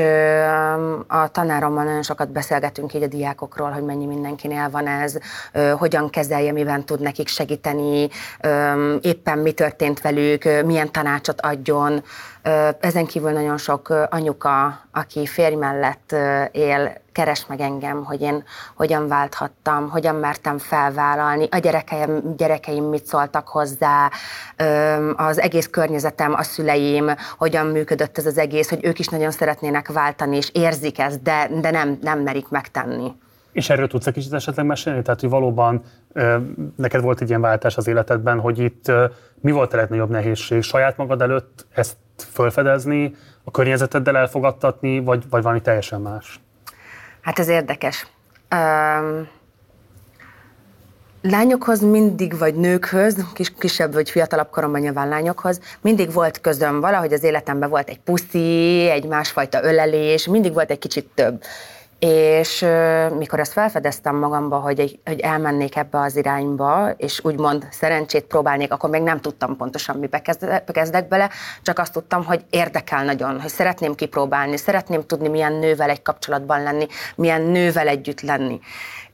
a tanárommal nagyon sokat beszélgetünk így a diákokról, hogy mennyi mindenkinél van ez, hogyan kezelje, miben tud nekik segíteni, éppen mi történt velük, milyen tanácsot adjon. Ezen kívül nagyon sok anyuka, aki férj mellett él, keres meg engem, hogy én hogyan válthattam, hogyan mertem felvállalni, a gyerekeim, gyerekeim mit szóltak hozzá, az egész környezetem, a szüleim, hogyan működött ez az egész, hogy ők is nagyon szeretnének váltani, és érzik ezt, de, de nem, nem merik megtenni. És erről tudsz egy kicsit esetleg mesélni? Tehát, hogy valóban neked volt egy ilyen váltás az életedben, hogy itt mi volt a legnagyobb nehézség? Saját magad előtt ezt felfedezni, a környezeteddel elfogadtatni, vagy, vagy valami teljesen más? Hát ez érdekes. Um, lányokhoz mindig, vagy nőkhöz, kis, kisebb vagy fiatalabb koromban nyilván lányokhoz, mindig volt közöm, valahogy az életemben volt egy puszi, egy másfajta ölelés, mindig volt egy kicsit több. És uh, mikor ezt felfedeztem magamba, hogy, hogy elmennék ebbe az irányba, és úgymond szerencsét próbálnék, akkor még nem tudtam pontosan, mibe kezdek bele, csak azt tudtam, hogy érdekel nagyon, hogy szeretném kipróbálni, szeretném tudni, milyen nővel egy kapcsolatban lenni, milyen nővel együtt lenni.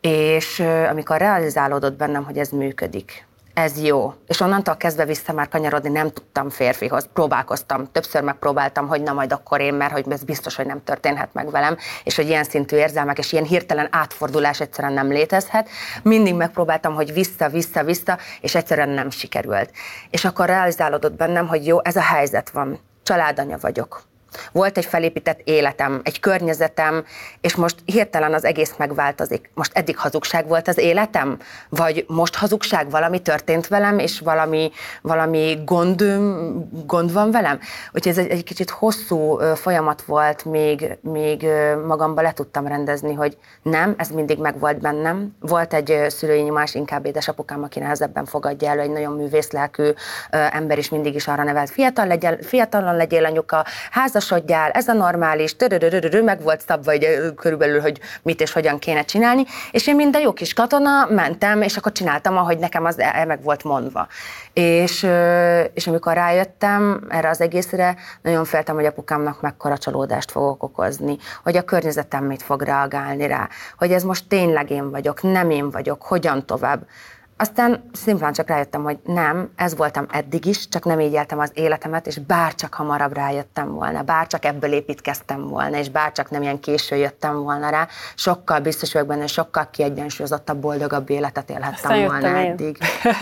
És amikor realizálódott bennem, hogy ez működik, ez jó. És onnantól kezdve vissza már kanyarodni nem tudtam férfihoz. Próbálkoztam, többször megpróbáltam, hogy na majd akkor én, mert hogy ez biztos, hogy nem történhet meg velem, és hogy ilyen szintű érzelmek és ilyen hirtelen átfordulás egyszerűen nem létezhet. Mindig megpróbáltam, hogy vissza, vissza, vissza, és egyszerűen nem sikerült. És akkor realizálódott bennem, hogy jó, ez a helyzet van. Családanya vagyok. Volt egy felépített életem, egy környezetem, és most hirtelen az egész megváltozik. Most eddig hazugság volt az életem? Vagy most hazugság, valami történt velem, és valami, valami gond, gond van velem? Úgyhogy ez egy, egy kicsit hosszú folyamat volt, még, még magamba le tudtam rendezni, hogy nem, ez mindig megvolt bennem. Volt egy szülői nyomás, inkább édesapukám, aki nehezebben fogadja elő, egy nagyon művészlelkű ember is mindig is arra nevelt, fiatal legyél, fiatalon legyél anyuka, házas házasodjál, ez a normális, törörörörö, meg volt szabva hogy körülbelül, hogy mit és hogyan kéne csinálni, és én minden jó kis katona mentem, és akkor csináltam, ahogy nekem az meg volt mondva. És, és amikor rájöttem erre az egészre, nagyon féltem, hogy apukámnak mekkora csalódást fogok okozni, hogy a környezetem mit fog reagálni rá, hogy ez most tényleg én vagyok, nem én vagyok, hogyan tovább. Aztán szimplán csak rájöttem, hogy nem, ez voltam eddig is, csak nem így éltem az életemet, és bárcsak hamarabb rájöttem volna, bárcsak ebből építkeztem volna, és bárcsak nem ilyen késő jöttem volna rá, sokkal biztos vagyok benne, sokkal kiegyensúlyozottabb, boldogabb életet élhettem Aztán volna én. eddig.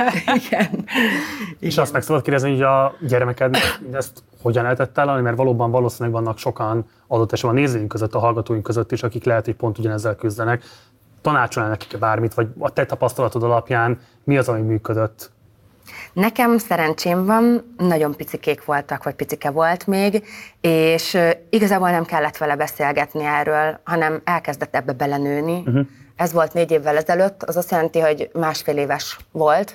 Igen. És azt meg szabad kérdezni, hogy a gyermekednek mindezt hogyan lehetett találni, mert valóban valószínűleg vannak sokan adott esetben a nézőink között, a hallgatóink között is, akik lehet, hogy pont ugyanezzel küzdenek. Tanácsolnál nekik bármit, vagy a te tapasztalatod alapján mi az, ami működött? Nekem szerencsém van, nagyon picikék voltak, vagy picike volt még, és igazából nem kellett vele beszélgetni erről, hanem elkezdett ebbe belenőni. Uh-huh. Ez volt négy évvel ezelőtt, az azt jelenti, hogy másfél éves volt,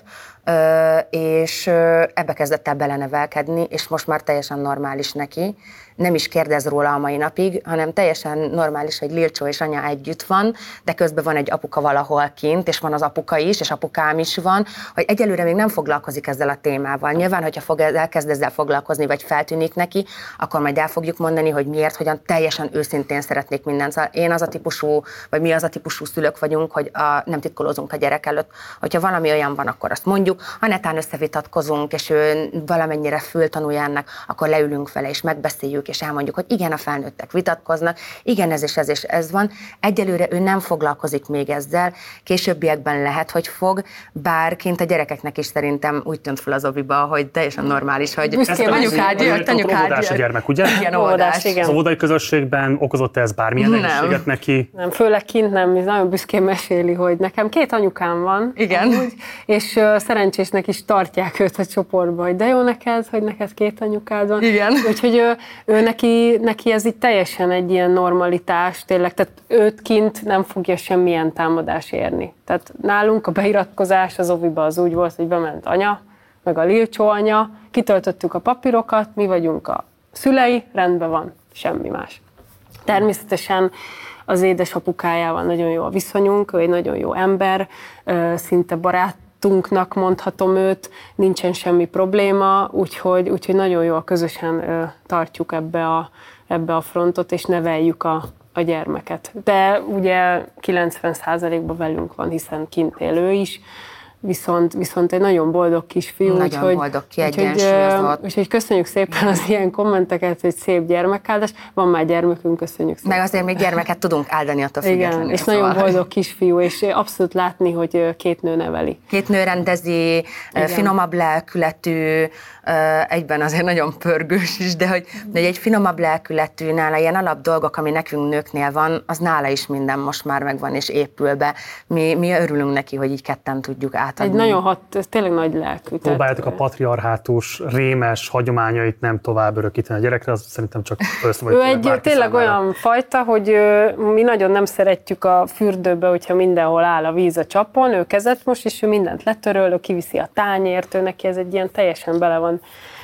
és ebbe kezdett el belenevelkedni, és most már teljesen normális neki. Nem is kérdez róla a mai napig, hanem teljesen normális, hogy Lilcsó és anya együtt van, de közben van egy apuka valahol kint, és van az apuka is, és apukám is van, hogy egyelőre még nem foglalkozik ezzel a témával. Nyilván, hogyha fog, elkezd ezzel foglalkozni, vagy feltűnik neki, akkor majd el fogjuk mondani, hogy miért, hogyan teljesen őszintén szeretnék mindent. Szóval én az a típusú, vagy mi az a típusú szülők vagyunk, hogy a, nem titkolózunk a gyerek előtt. Hogyha valami olyan van, akkor azt mondjuk, ha netán összevitatkozunk, és ő valamennyire fültanulja ennek, akkor leülünk vele, és megbeszéljük, és elmondjuk, hogy igen, a felnőttek vitatkoznak, igen, ez és ez és ez van. Egyelőre ő nem foglalkozik még ezzel, későbbiekben lehet, hogy fog, bár kint a gyerekeknek is szerintem úgy tűnt fel az oviba, hogy teljesen normális, hogy anyukád jött, anyukád jött. A gyermek, ugye? Igen, óvodás, igen. Az óvodai közösségben okozott ez bármilyen nehézséget neki? Nem, főleg kint nem, nagyon büszkén meséli, hogy nekem két anyukám van. Igen. Amúgy, és uh, szerencsésnek is tartják őt a csoportba, hogy de jó neked, hogy neked két anyukád van. Igen. Úgyhogy ő, ő neki, neki ez így teljesen egy ilyen normalitás, tényleg, tehát őt kint nem fogja semmilyen támadás érni. Tehát nálunk a beiratkozás az oviba az úgy volt, hogy bement anya, meg a Lilcsó anya, kitöltöttük a papírokat, mi vagyunk a szülei, rendben van, semmi más. Természetesen az édesapukájával nagyon jó a viszonyunk, ő egy nagyon jó ember, szinte barátunknak mondhatom őt, nincsen semmi probléma, úgyhogy, úgyhogy nagyon jó, közösen tartjuk ebbe a, ebbe a frontot, és neveljük a, a gyermeket. De ugye kilencven százalékban velünk van, hiszen kint élő is, Viszont, viszont egy nagyon boldog kisfiú. Nagyon úgyhogy, boldog, kiegyensúlyozott. Úgyhogy köszönjük szépen az ilyen kommenteket, hogy szép gyermekáldás. Van már gyermekünk, köszönjük szépen. Meg azért még gyermeket tudunk áldani attól függetlenül. Igen, és szóval. nagyon boldog kisfiú, és abszolút látni, hogy két nő neveli. Két nő rendezi, igen. Finomabb lelkületű, egyben azért nagyon pörgős is, de hogy, de egy finomabb lelkületű, nála ilyen alap dolgok, ami nekünk nőknél van, az nála is minden most már megvan és épül be. Mi, mi örülünk neki, hogy így ketten tudjuk átadni. Egy nagyon hat, tényleg nagy lelkű. Próbáljátok a patriarhátus rémes hagyományait nem tovább örökíteni a gyerekre, az szerintem csak össze vagy. Ő egy tényleg számára. Olyan fajta, hogy mi nagyon nem szeretjük a fürdőbe, hogyha mindenhol áll a víz a csapon, ő kezet most, és ő mindent letöröl, ő kiviszi a tányért, ő neki ez egy ilyen teljesen bele van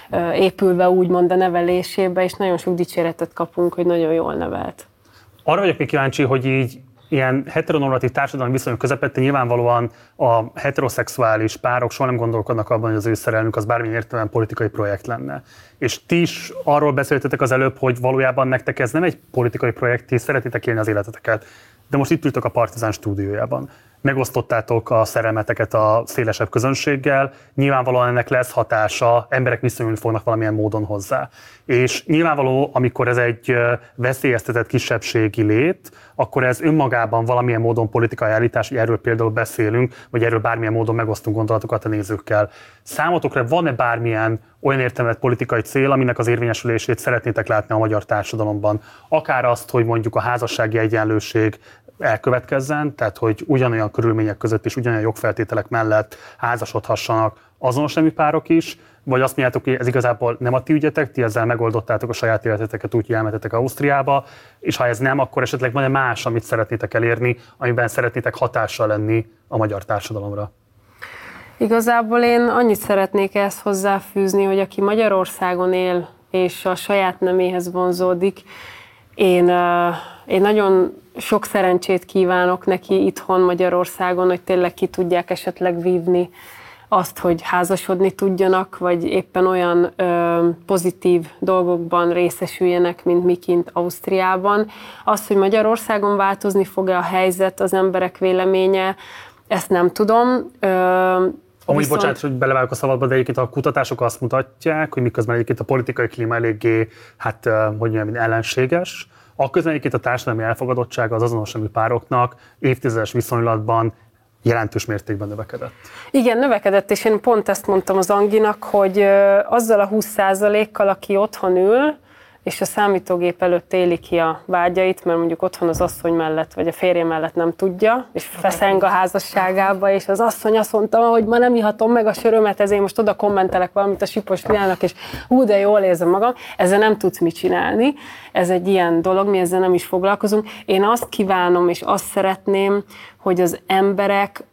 épülve úgymond a nevelésébe, és nagyon sok dicséretet kapunk, hogy nagyon jól nevelt. Arra vagyok még kíváncsi, hogy így ilyen heteronormatív társadalmi viszonyok közepette nyilvánvalóan a heteroszexuális párok soha nem gondolkodnak abban, hogy az ő szerelmük az bármilyen értelemben politikai projekt lenne. És ti is arról beszéltetek az előbb, hogy valójában nektek ez nem egy politikai projekt, ti szeretitek élni az életeteket. De most itt ültök a Partizán stúdiójában. megosztottátok a szerelmeteket a szélesebb közönséggel, nyilvánvalóan ennek lesz hatása, emberek viszonyulni fognak valamilyen módon hozzá. És nyilvánvaló, amikor ez egy veszélyeztetett kisebbségi lét, akkor ez önmagában valamilyen módon politikai állítás, hogy erről például beszélünk, vagy erről bármilyen módon megosztunk gondolatokat a nézőkkel. Számotokra van-e bármilyen olyan értelmet politikai cél, aminek az érvényesülését szeretnétek látni a magyar társadalomban? Akár azt, hogy mondjuk a házassági egyenlőség elkövetkezzen, tehát hogy ugyanolyan körülmények között és ugyanolyan jogfeltételek mellett házasodhassanak azonos nemű párok is, vagy azt mondjátok, hogy ez igazából nem a ti ügyetek, ti ezzel megoldottátok a saját életeteket úgy, hogy elmetetek Ausztriába, és ha ez nem, akkor esetleg van-e más, amit szeretnétek elérni, amiben szeretnétek hatással lenni a magyar társadalomra? Igazából én annyit szeretnék ezt hozzáfűzni, hogy aki Magyarországon él és a saját neméhez vonzódik, én, én nagyon sok szerencsét kívánok neki itthon Magyarországon, hogy tényleg ki tudják esetleg vívni azt, hogy házasodni tudjanak, vagy éppen olyan ö, pozitív dolgokban részesüljenek, mint mi kint Ausztriában. Az, hogy Magyarországon változni fog-e a helyzet, az emberek véleménye, ezt nem tudom. Ö, Amúgy viszont... bocsánat, hogy belevágok a szabadba, de egyébként a kutatások azt mutatják, hogy miközben egyébként a politikai klíma eléggé, hát hogy mondjam, ellenséges, akközben egyébként a társadalmi elfogadottsága az azonos nemű pároknak évtizedes viszonylatban jelentős mértékben növekedett. Igen, növekedett, és én pont ezt mondtam az Anginak, hogy azzal a húsz százalékkal, aki otthon ül, és a számítógép előtt éli ki a vágyait, mert mondjuk otthon az asszony mellett, vagy a férje mellett nem tudja, és feszeng a házasságába, és az asszony azt mondta, hogy ma nem ihatom meg a sörömet, ezért most oda kommentelek valamit a Sipos Lilának, és hú, de jól érzem magam. Ezzel nem tudsz mit csinálni. Ez egy ilyen dolog, mi ezzel nem is foglalkozunk. Én azt kívánom, és azt szeretném, hogy az emberek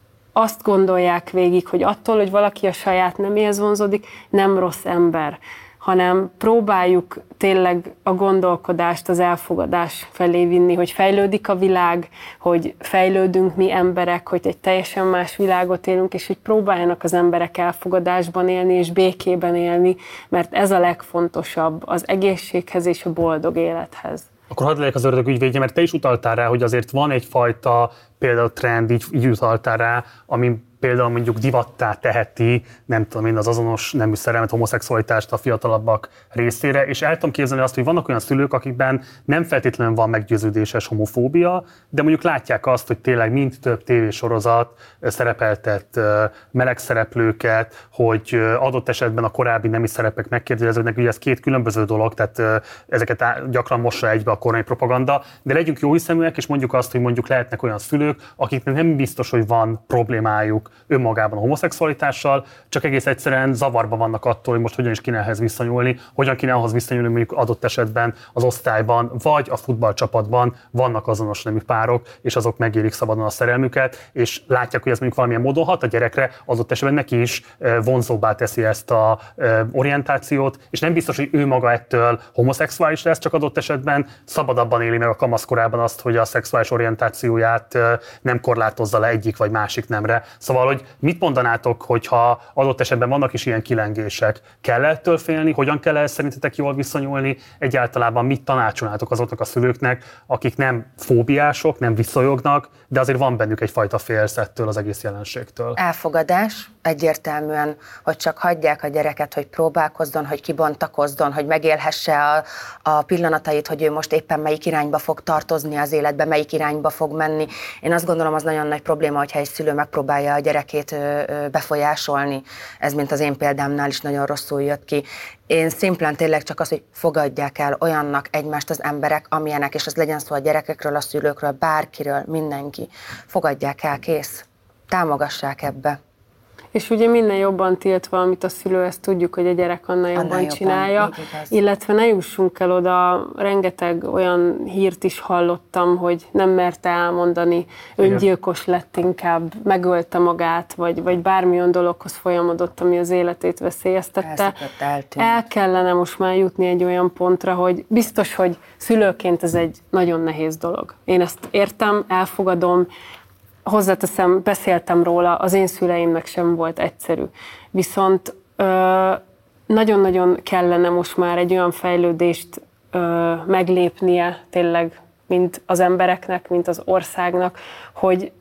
azt gondolják végig, hogy attól, hogy valaki a saját neméhez vonzódik, nem rossz ember, hanem próbáljuk tényleg a gondolkodást az elfogadás felé vinni, hogy fejlődik a világ, hogy fejlődünk mi emberek, hogy egy teljesen más világot élünk, és hogy próbáljanak az emberek elfogadásban élni és békében élni, mert ez a legfontosabb az egészséghez és a boldog élethez. Akkor hadd legyek az ördög ügyvédje, mert te is utaltál rá, hogy azért van egyfajta például trend, így, így utaltál rá, ami például mondjuk divattá teheti, nem tudom én, az azonos nemű szerelmet, homoszexualitást a fiatalabbak részére, és el tudom képzelni azt, hogy vannak olyan szülők, akikben nem feltétlenül van meggyőződéses homofóbia, de mondjuk látják azt, hogy tényleg mind több tévésorozat szerepeltet meleg szereplőket, hogy adott esetben a korábbi nemi szerepek megkérdeződnek, ugye ez két különböző dolog, tehát ezeket gyakran mossa egybe a korai propaganda, de legyünk jó hiszeműek, és mondjuk azt, hogy mondjuk lehetnek olyan szülők, akiknek nem biztos, hogy van problémájuk önmagában a homoszexualitással, csak egész egyszerűen zavarba vannak attól, hogy most hogyan is kéne ehhez viszonyulni, hogyan kéne ahhoz viszonyulni, mondjuk adott esetben az osztályban, vagy a futballcsapatban vannak azonos nemű párok, és azok megélik szabadon a szerelmüket, és látják, hogy ez mondjuk valamilyen módon hat a gyerekre, adott esetben neki is vonzóbbá teszi ezt a orientációt, és nem biztos, hogy ő maga ettől homoszexuális lesz, csak adott esetben szabadabban éli meg a kamaszkorában azt, hogy a szexuális orientációját nem korlátozza le egyik vagy másik nemre. Szóval, hogy mit mondanátok, hogyha adott esetben vannak is ilyen kilengések? Kell ettől félni? Hogyan kell el szerintetek jól viszonyulni? Egyáltalában mit tanácsolnátok azoknak a szülőknek, akik nem fóbiások, nem viszonyognak, de azért van bennük egyfajta félsz ettől az egész jelenségtől? Elfogadás, egyértelműen, hogy csak hagyják a gyereket, hogy próbálkozzon, hogy kibontakozzon, hogy megélhesse a, a pillanatait, hogy ő most éppen melyik irányba fog tartozni az életbe, melyik irányba fog menni. Én azt gondolom, az nagyon nagy probléma, hogyha egy szülő megpróbálja a gyerekét befolyásolni. Ez, mint az én példámnál is nagyon rosszul jött ki. Én szimplán tényleg csak az, hogy fogadják el olyannak egymást az emberek, amilyenek, és az legyen szó a gyerekekről, a szülőkről, bárkiről, mindenki. Fogadják el, kész. Támogassák ebbe. És ugye minden jobban tilt valamit a szülő, ezt tudjuk, hogy a gyerek annál jobban, annál jobban csinálja, illetve ne jussunk el oda, rengeteg olyan hírt is hallottam, hogy nem merte elmondani, öngyilkos lett inkább, megölte magát, vagy, vagy bármilyen dologhoz folyamodott, ami az életét veszélyeztette. El kellene most már jutni egy olyan pontra, hogy biztos, hogy szülőként ez egy nagyon nehéz dolog. Én ezt értem, elfogadom, hozzáteszem, beszéltem róla, az én szüleimnek sem volt egyszerű. Viszont ö, nagyon-nagyon kellene most már egy olyan fejlődést ö, meglépnie tényleg, mint az embereknek, mint az országnak, hogy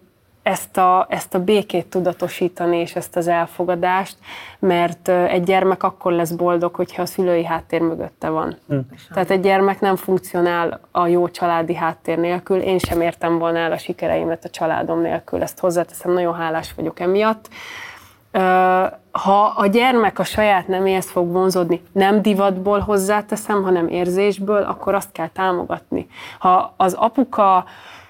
ezt a, ezt a békét tudatosítani, és ezt az elfogadást, mert egy gyermek akkor lesz boldog, hogyha a szülői háttér mögötte van. Hm. Tehát egy gyermek nem funkcionál a jó családi háttér nélkül, én sem értem volna el a sikereimet a családom nélkül, ezt hozzáteszem, nagyon hálás vagyok emiatt. Ha a gyermek a saját neméhez fog vonzódni, nem divatból hozzáteszem, hanem érzésből, akkor azt kell támogatni. Ha az apuka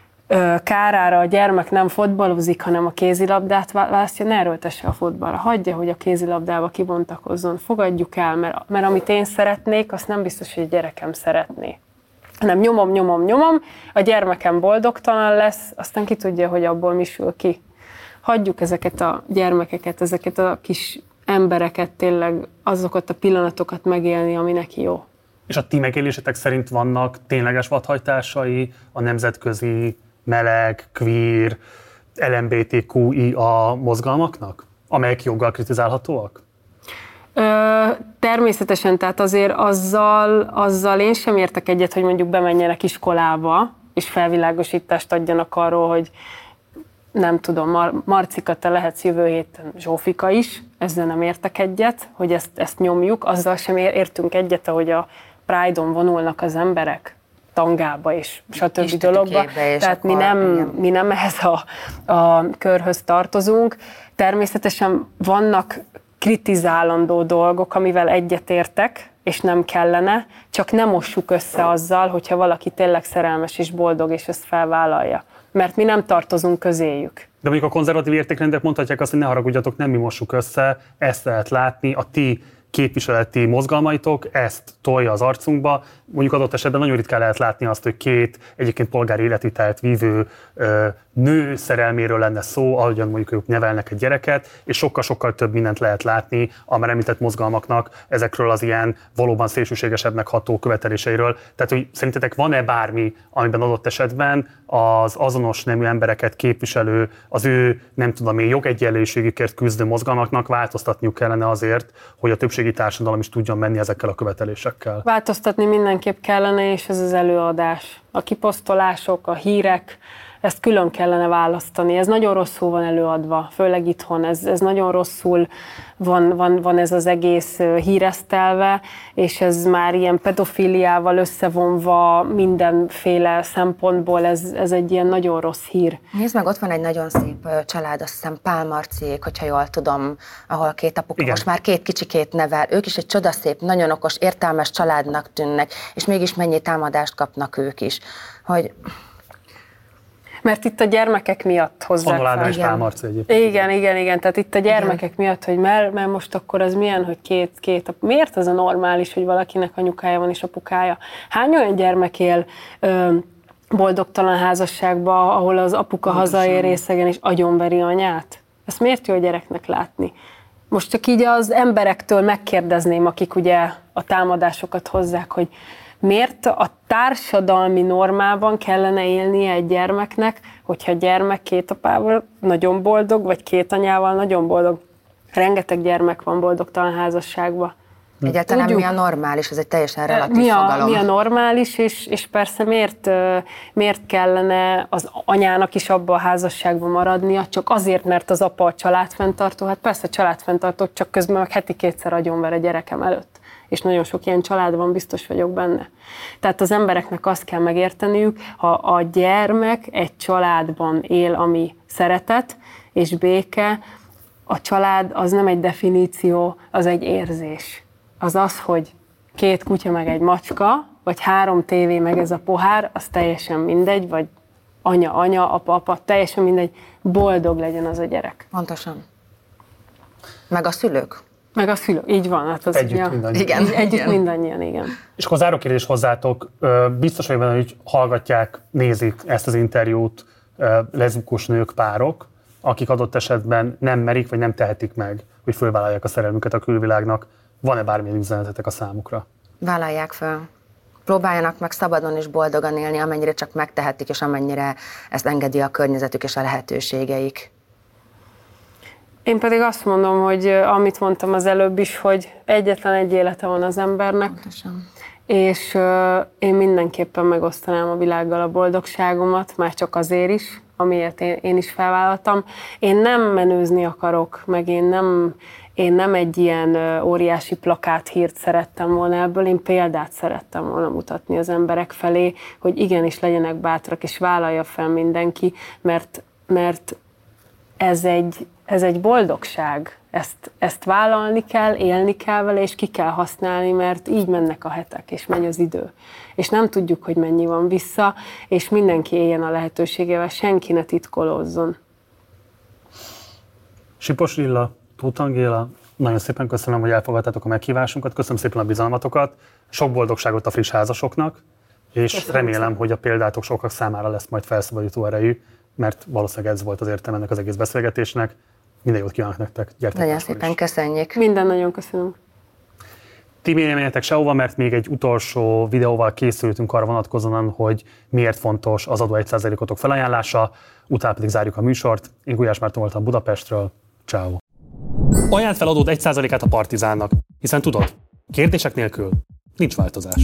kárára a gyermek nem fotballozik, hanem a kézilabdát választja, ne erőltesse a fotballra. Hagyja, hogy a kézilabdába kibontakozzon. Fogadjuk el, mert, mert amit én szeretnék, azt nem biztos, hogy a gyerekem szeretné. Hanem nyomom, nyomom, nyomom, a gyermekem boldogtalan lesz, aztán ki tudja, hogy abból mi sül ki. Hagyjuk ezeket a gyermekeket, ezeket a kis embereket tényleg, azokat a pillanatokat megélni, ami neki jó. És a ti megélésetek szerint vannak tényleges vadhajtásai a nemzetközi meleg, queer, el em bé té kú i á mozgalmaknak, amelyek joggal kritizálhatóak? Ö, természetesen, tehát azért azzal, azzal én sem értek egyet, hogy mondjuk bemenjenek iskolába, és felvilágosítást adjanak arról, hogy nem tudom, Mar- Marcika, te lehetsz jövő héten Zsófika is, ezzel nem értek egyet, hogy ezt, ezt nyomjuk, azzal sem értünk egyet, ahogy a Pride-on vonulnak az emberek tangába és stb. Dologba. Tehát mi nem, mi nem ehhez a, a körhöz tartozunk. Természetesen vannak kritizálandó dolgok, amivel egyetértek, és nem kellene, csak nem mossuk össze azzal, hogyha valaki tényleg szerelmes és boldog, és ezt felvállalja. Mert mi nem tartozunk közéjük. De mondjuk a konzervatív értékrendek mondhatják azt, hogy ne haragudjatok, nem mi mossuk össze, ezt lehet látni, a ti képviseleti mozgalmaitok ezt tolja az arcunkba. Mondjuk adott esetben nagyon ritkán lehet látni azt, hogy két egyébként polgári életvitelt vívő ö, nő szerelméről lenne szó, ahogyan mondjuk ők nevelnek egy gyereket, és sokkal-sokkal több mindent lehet látni a már említett mozgalmaknak ezekről az ilyen valóban szélsőségesebbnek ható követeléseiről. Tehát, hogy szerintetek van-e bármi, amiben adott esetben az azonos nemű embereket képviselő, az ő, nem tudom én, jogegyenlőségükért küzdő mozgalmaknak változtatniuk kellene azért, hogy a többségi társadalom is tudjon menni ezekkel a követelésekkel? Változtatni mindenképp kellene, és ez az előadás. A kiposztolások, a hírek, ezt külön kellene választani. Ez nagyon rosszul van előadva, főleg itthon. Ez, ez nagyon rosszul van, van, van ez az egész híresztelve, és ez már ilyen pedofíliával összevonva mindenféle szempontból, ez, ez egy ilyen nagyon rossz hír. Nézd meg, ott van egy nagyon szép család, azt hiszem Pál Marciék, hogyha jól tudom, ahol két apuka most már két kicsikét nevel. Ők is egy csodaszép, nagyon okos, értelmes családnak tűnnek, és mégis mennyi támadást kapnak ők is. Hogy... Mert itt a gyermekek miatt hozzák fel. És Pál Marci egyébként. Igen, igen, igen. Tehát itt a gyermekek igen. miatt, hogy mert, mert most akkor az milyen, hogy két, két, miért az a normális, hogy valakinek anyukája van és apukája? Hány olyan gyermek él ö, boldogtalan házasságba, ahol az apuka hazaér részegen és agyonveri anyát? Ezt miért jó a gyereknek látni? Most csak így az emberektől megkérdezném, akik ugye a támadásokat hozzák, hogy miért a társadalmi normában kellene élnie egy gyermeknek, hogyha a gyermek két apával nagyon boldog, vagy két anyával nagyon boldog. Rengeteg gyermek van boldogtalan házasságban. Egyáltalán Tudjuk, mi a normális? Ez egy teljesen relatív mi a, fogalom. Mi a normális, és, és persze miért, miért kellene az anyának is abba a házasságban maradnia, csak azért, mert az apa a családfenntartó. Hát persze családfenntartó, csak közben meg heti kétszer agyonver a gyerekem előtt. És nagyon sok ilyen család van, biztos vagyok benne. Tehát az embereknek azt kell megérteniük, ha a gyermek egy családban él, ami szeretet és béke, a család az nem egy definíció, az egy érzés. Az az, hogy két kutya meg egy macska, vagy három tévé meg ez a pohár, az teljesen mindegy, vagy anya, anya, apa, apa, teljesen mindegy, boldog legyen az a gyerek. Pontosan. Meg a szülők. Meg a szülők, így van. Hát az együtt ja, mindannyian. Igen. Együtt igen. mindannyian, igen. És akkor záró kérdés hozzátok, biztos vagyok benne, hogy hallgatják, nézik ezt az interjút leszbikus nők, párok, akik adott esetben nem merik, vagy nem tehetik meg, hogy fölvállalják a szerelmüket a külvilágnak. Van-e bármilyen üzenetetek a számukra? Vállalják föl. Próbáljanak meg szabadon és boldogan élni, amennyire csak megtehetik, és amennyire ezt engedi a környezetük és a lehetőségeik. Én pedig azt mondom, hogy amit mondtam az előbb is, hogy egyetlen egy élete van az embernek, Pontosan. és uh, én mindenképpen megosztanám a világgal a boldogságomat, már csak azért is, amiért én, én is felvállaltam. Én nem menőzni akarok, meg én nem, én nem egy ilyen óriási plakáthírt szerettem volna ebből, én példát szerettem volna mutatni az emberek felé, hogy igenis legyenek bátrak, és vállalja fel mindenki, mert, mert ez egy, ez egy boldogság. Ezt, ezt vállalni kell, élni kell vele, és ki kell használni, mert így mennek a hetek, és megy az idő. És nem tudjuk, hogy mennyi van vissza, és mindenki éljen a lehetőségével, senki ne titkolózzon. Sipos Lilla, Tóth Angéla, nagyon szépen köszönöm, hogy elfogadtátok a meghívásunkat, köszönöm szépen a bizalmatokat, sok boldogságot a friss házasoknak, és köszönöm remélem, szépen. Hogy a példátok sokak számára lesz majd felszabadító erejű, mert valószínűleg ez volt az értelme ennek az egész beszélgetésnek. Minden jót kívánok nektek, gyertek. Nagyon szépen köszönjük. Minden nagyon köszönöm. Ti miért menjetek sehova, mert még egy utolsó videóval készültünk arra vonatkozóan, hogy miért fontos az adó egy százalékotok felajánlása, utána pedig zárjuk a műsort. Én Gulyás Márton voltam Budapestről. Ciao. Ajánld fel adód egy százalékát a Partizánnak, hiszen tudod, kérdések nélkül nincs változás.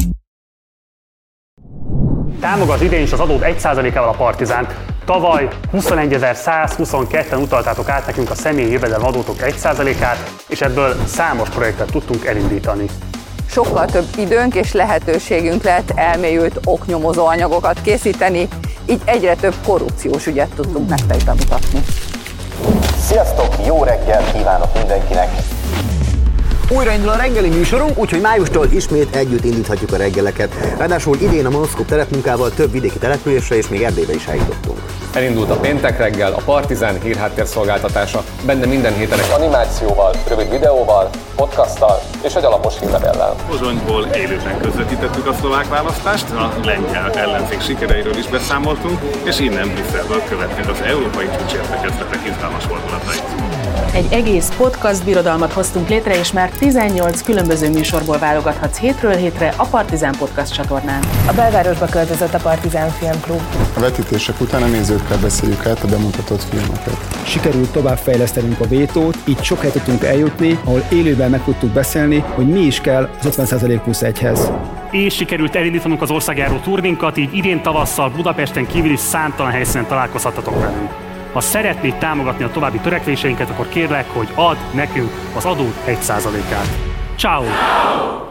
Támogat idén is az adód egy százalékával a Partizánt. Tavaly huszonegyezer-százhuszonketten utaltátok át nekünk a személyi jövedelem adótok egy százalékát, és ebből számos projektet tudtunk elindítani. Sokkal több időnk és lehetőségünk lett elmélyült oknyomozó anyagokat készíteni, így egyre több korrupciós ügyet tudtunk nektek bemutatni. Sziasztok, jó reggelt kívánok mindenkinek! Újraindul a reggeli műsorunk, úgyhogy májustól ismét együtt indíthatjuk a reggeleket. Ráadásul idén a Monoszkóp terepmunkával több vidéki településre és még Erdélybe is eljutottunk. Elindult a péntek reggel, a Partizán hírháttérszolgáltatása, benne minden héten egy animációval, rövid videóval, podcasttal és egy alapos hírlevellel. Pozsonyból élőben közvetítettük a szlovák választást, a lengyel ellenzék sikereiről is beszámoltunk, és innen Brüsszelből követnénk az európai csúcsértekezletek izgalmas fordulatait. Egy egész podcast birodalmat hoztunk létre, és már tizennyolc különböző műsorból válogathatsz hétről hétre a Partizán Podcast csatornán. A belvárosba költözött a Partizán Film Klub. A vetítések után a nézőkkel beszéljük át a bemutatott filmeket. Sikerült továbbfejlesztenünk a vétót, így sok helyet tudtunk eljutni, ahol élőben meg tudtuk beszélni, hogy mi is kell az ötven százalék plusz egyhez. És sikerült elindítanunk az országjáró turnénkat, így idén tavasszal Budapesten kívül is számtalan helyszínen találkozhattatok velünk. Ha szeretnéd támogatni a további törekvéseinket, akkor kérlek, hogy add nekünk az adód egy százalékát. Ciao.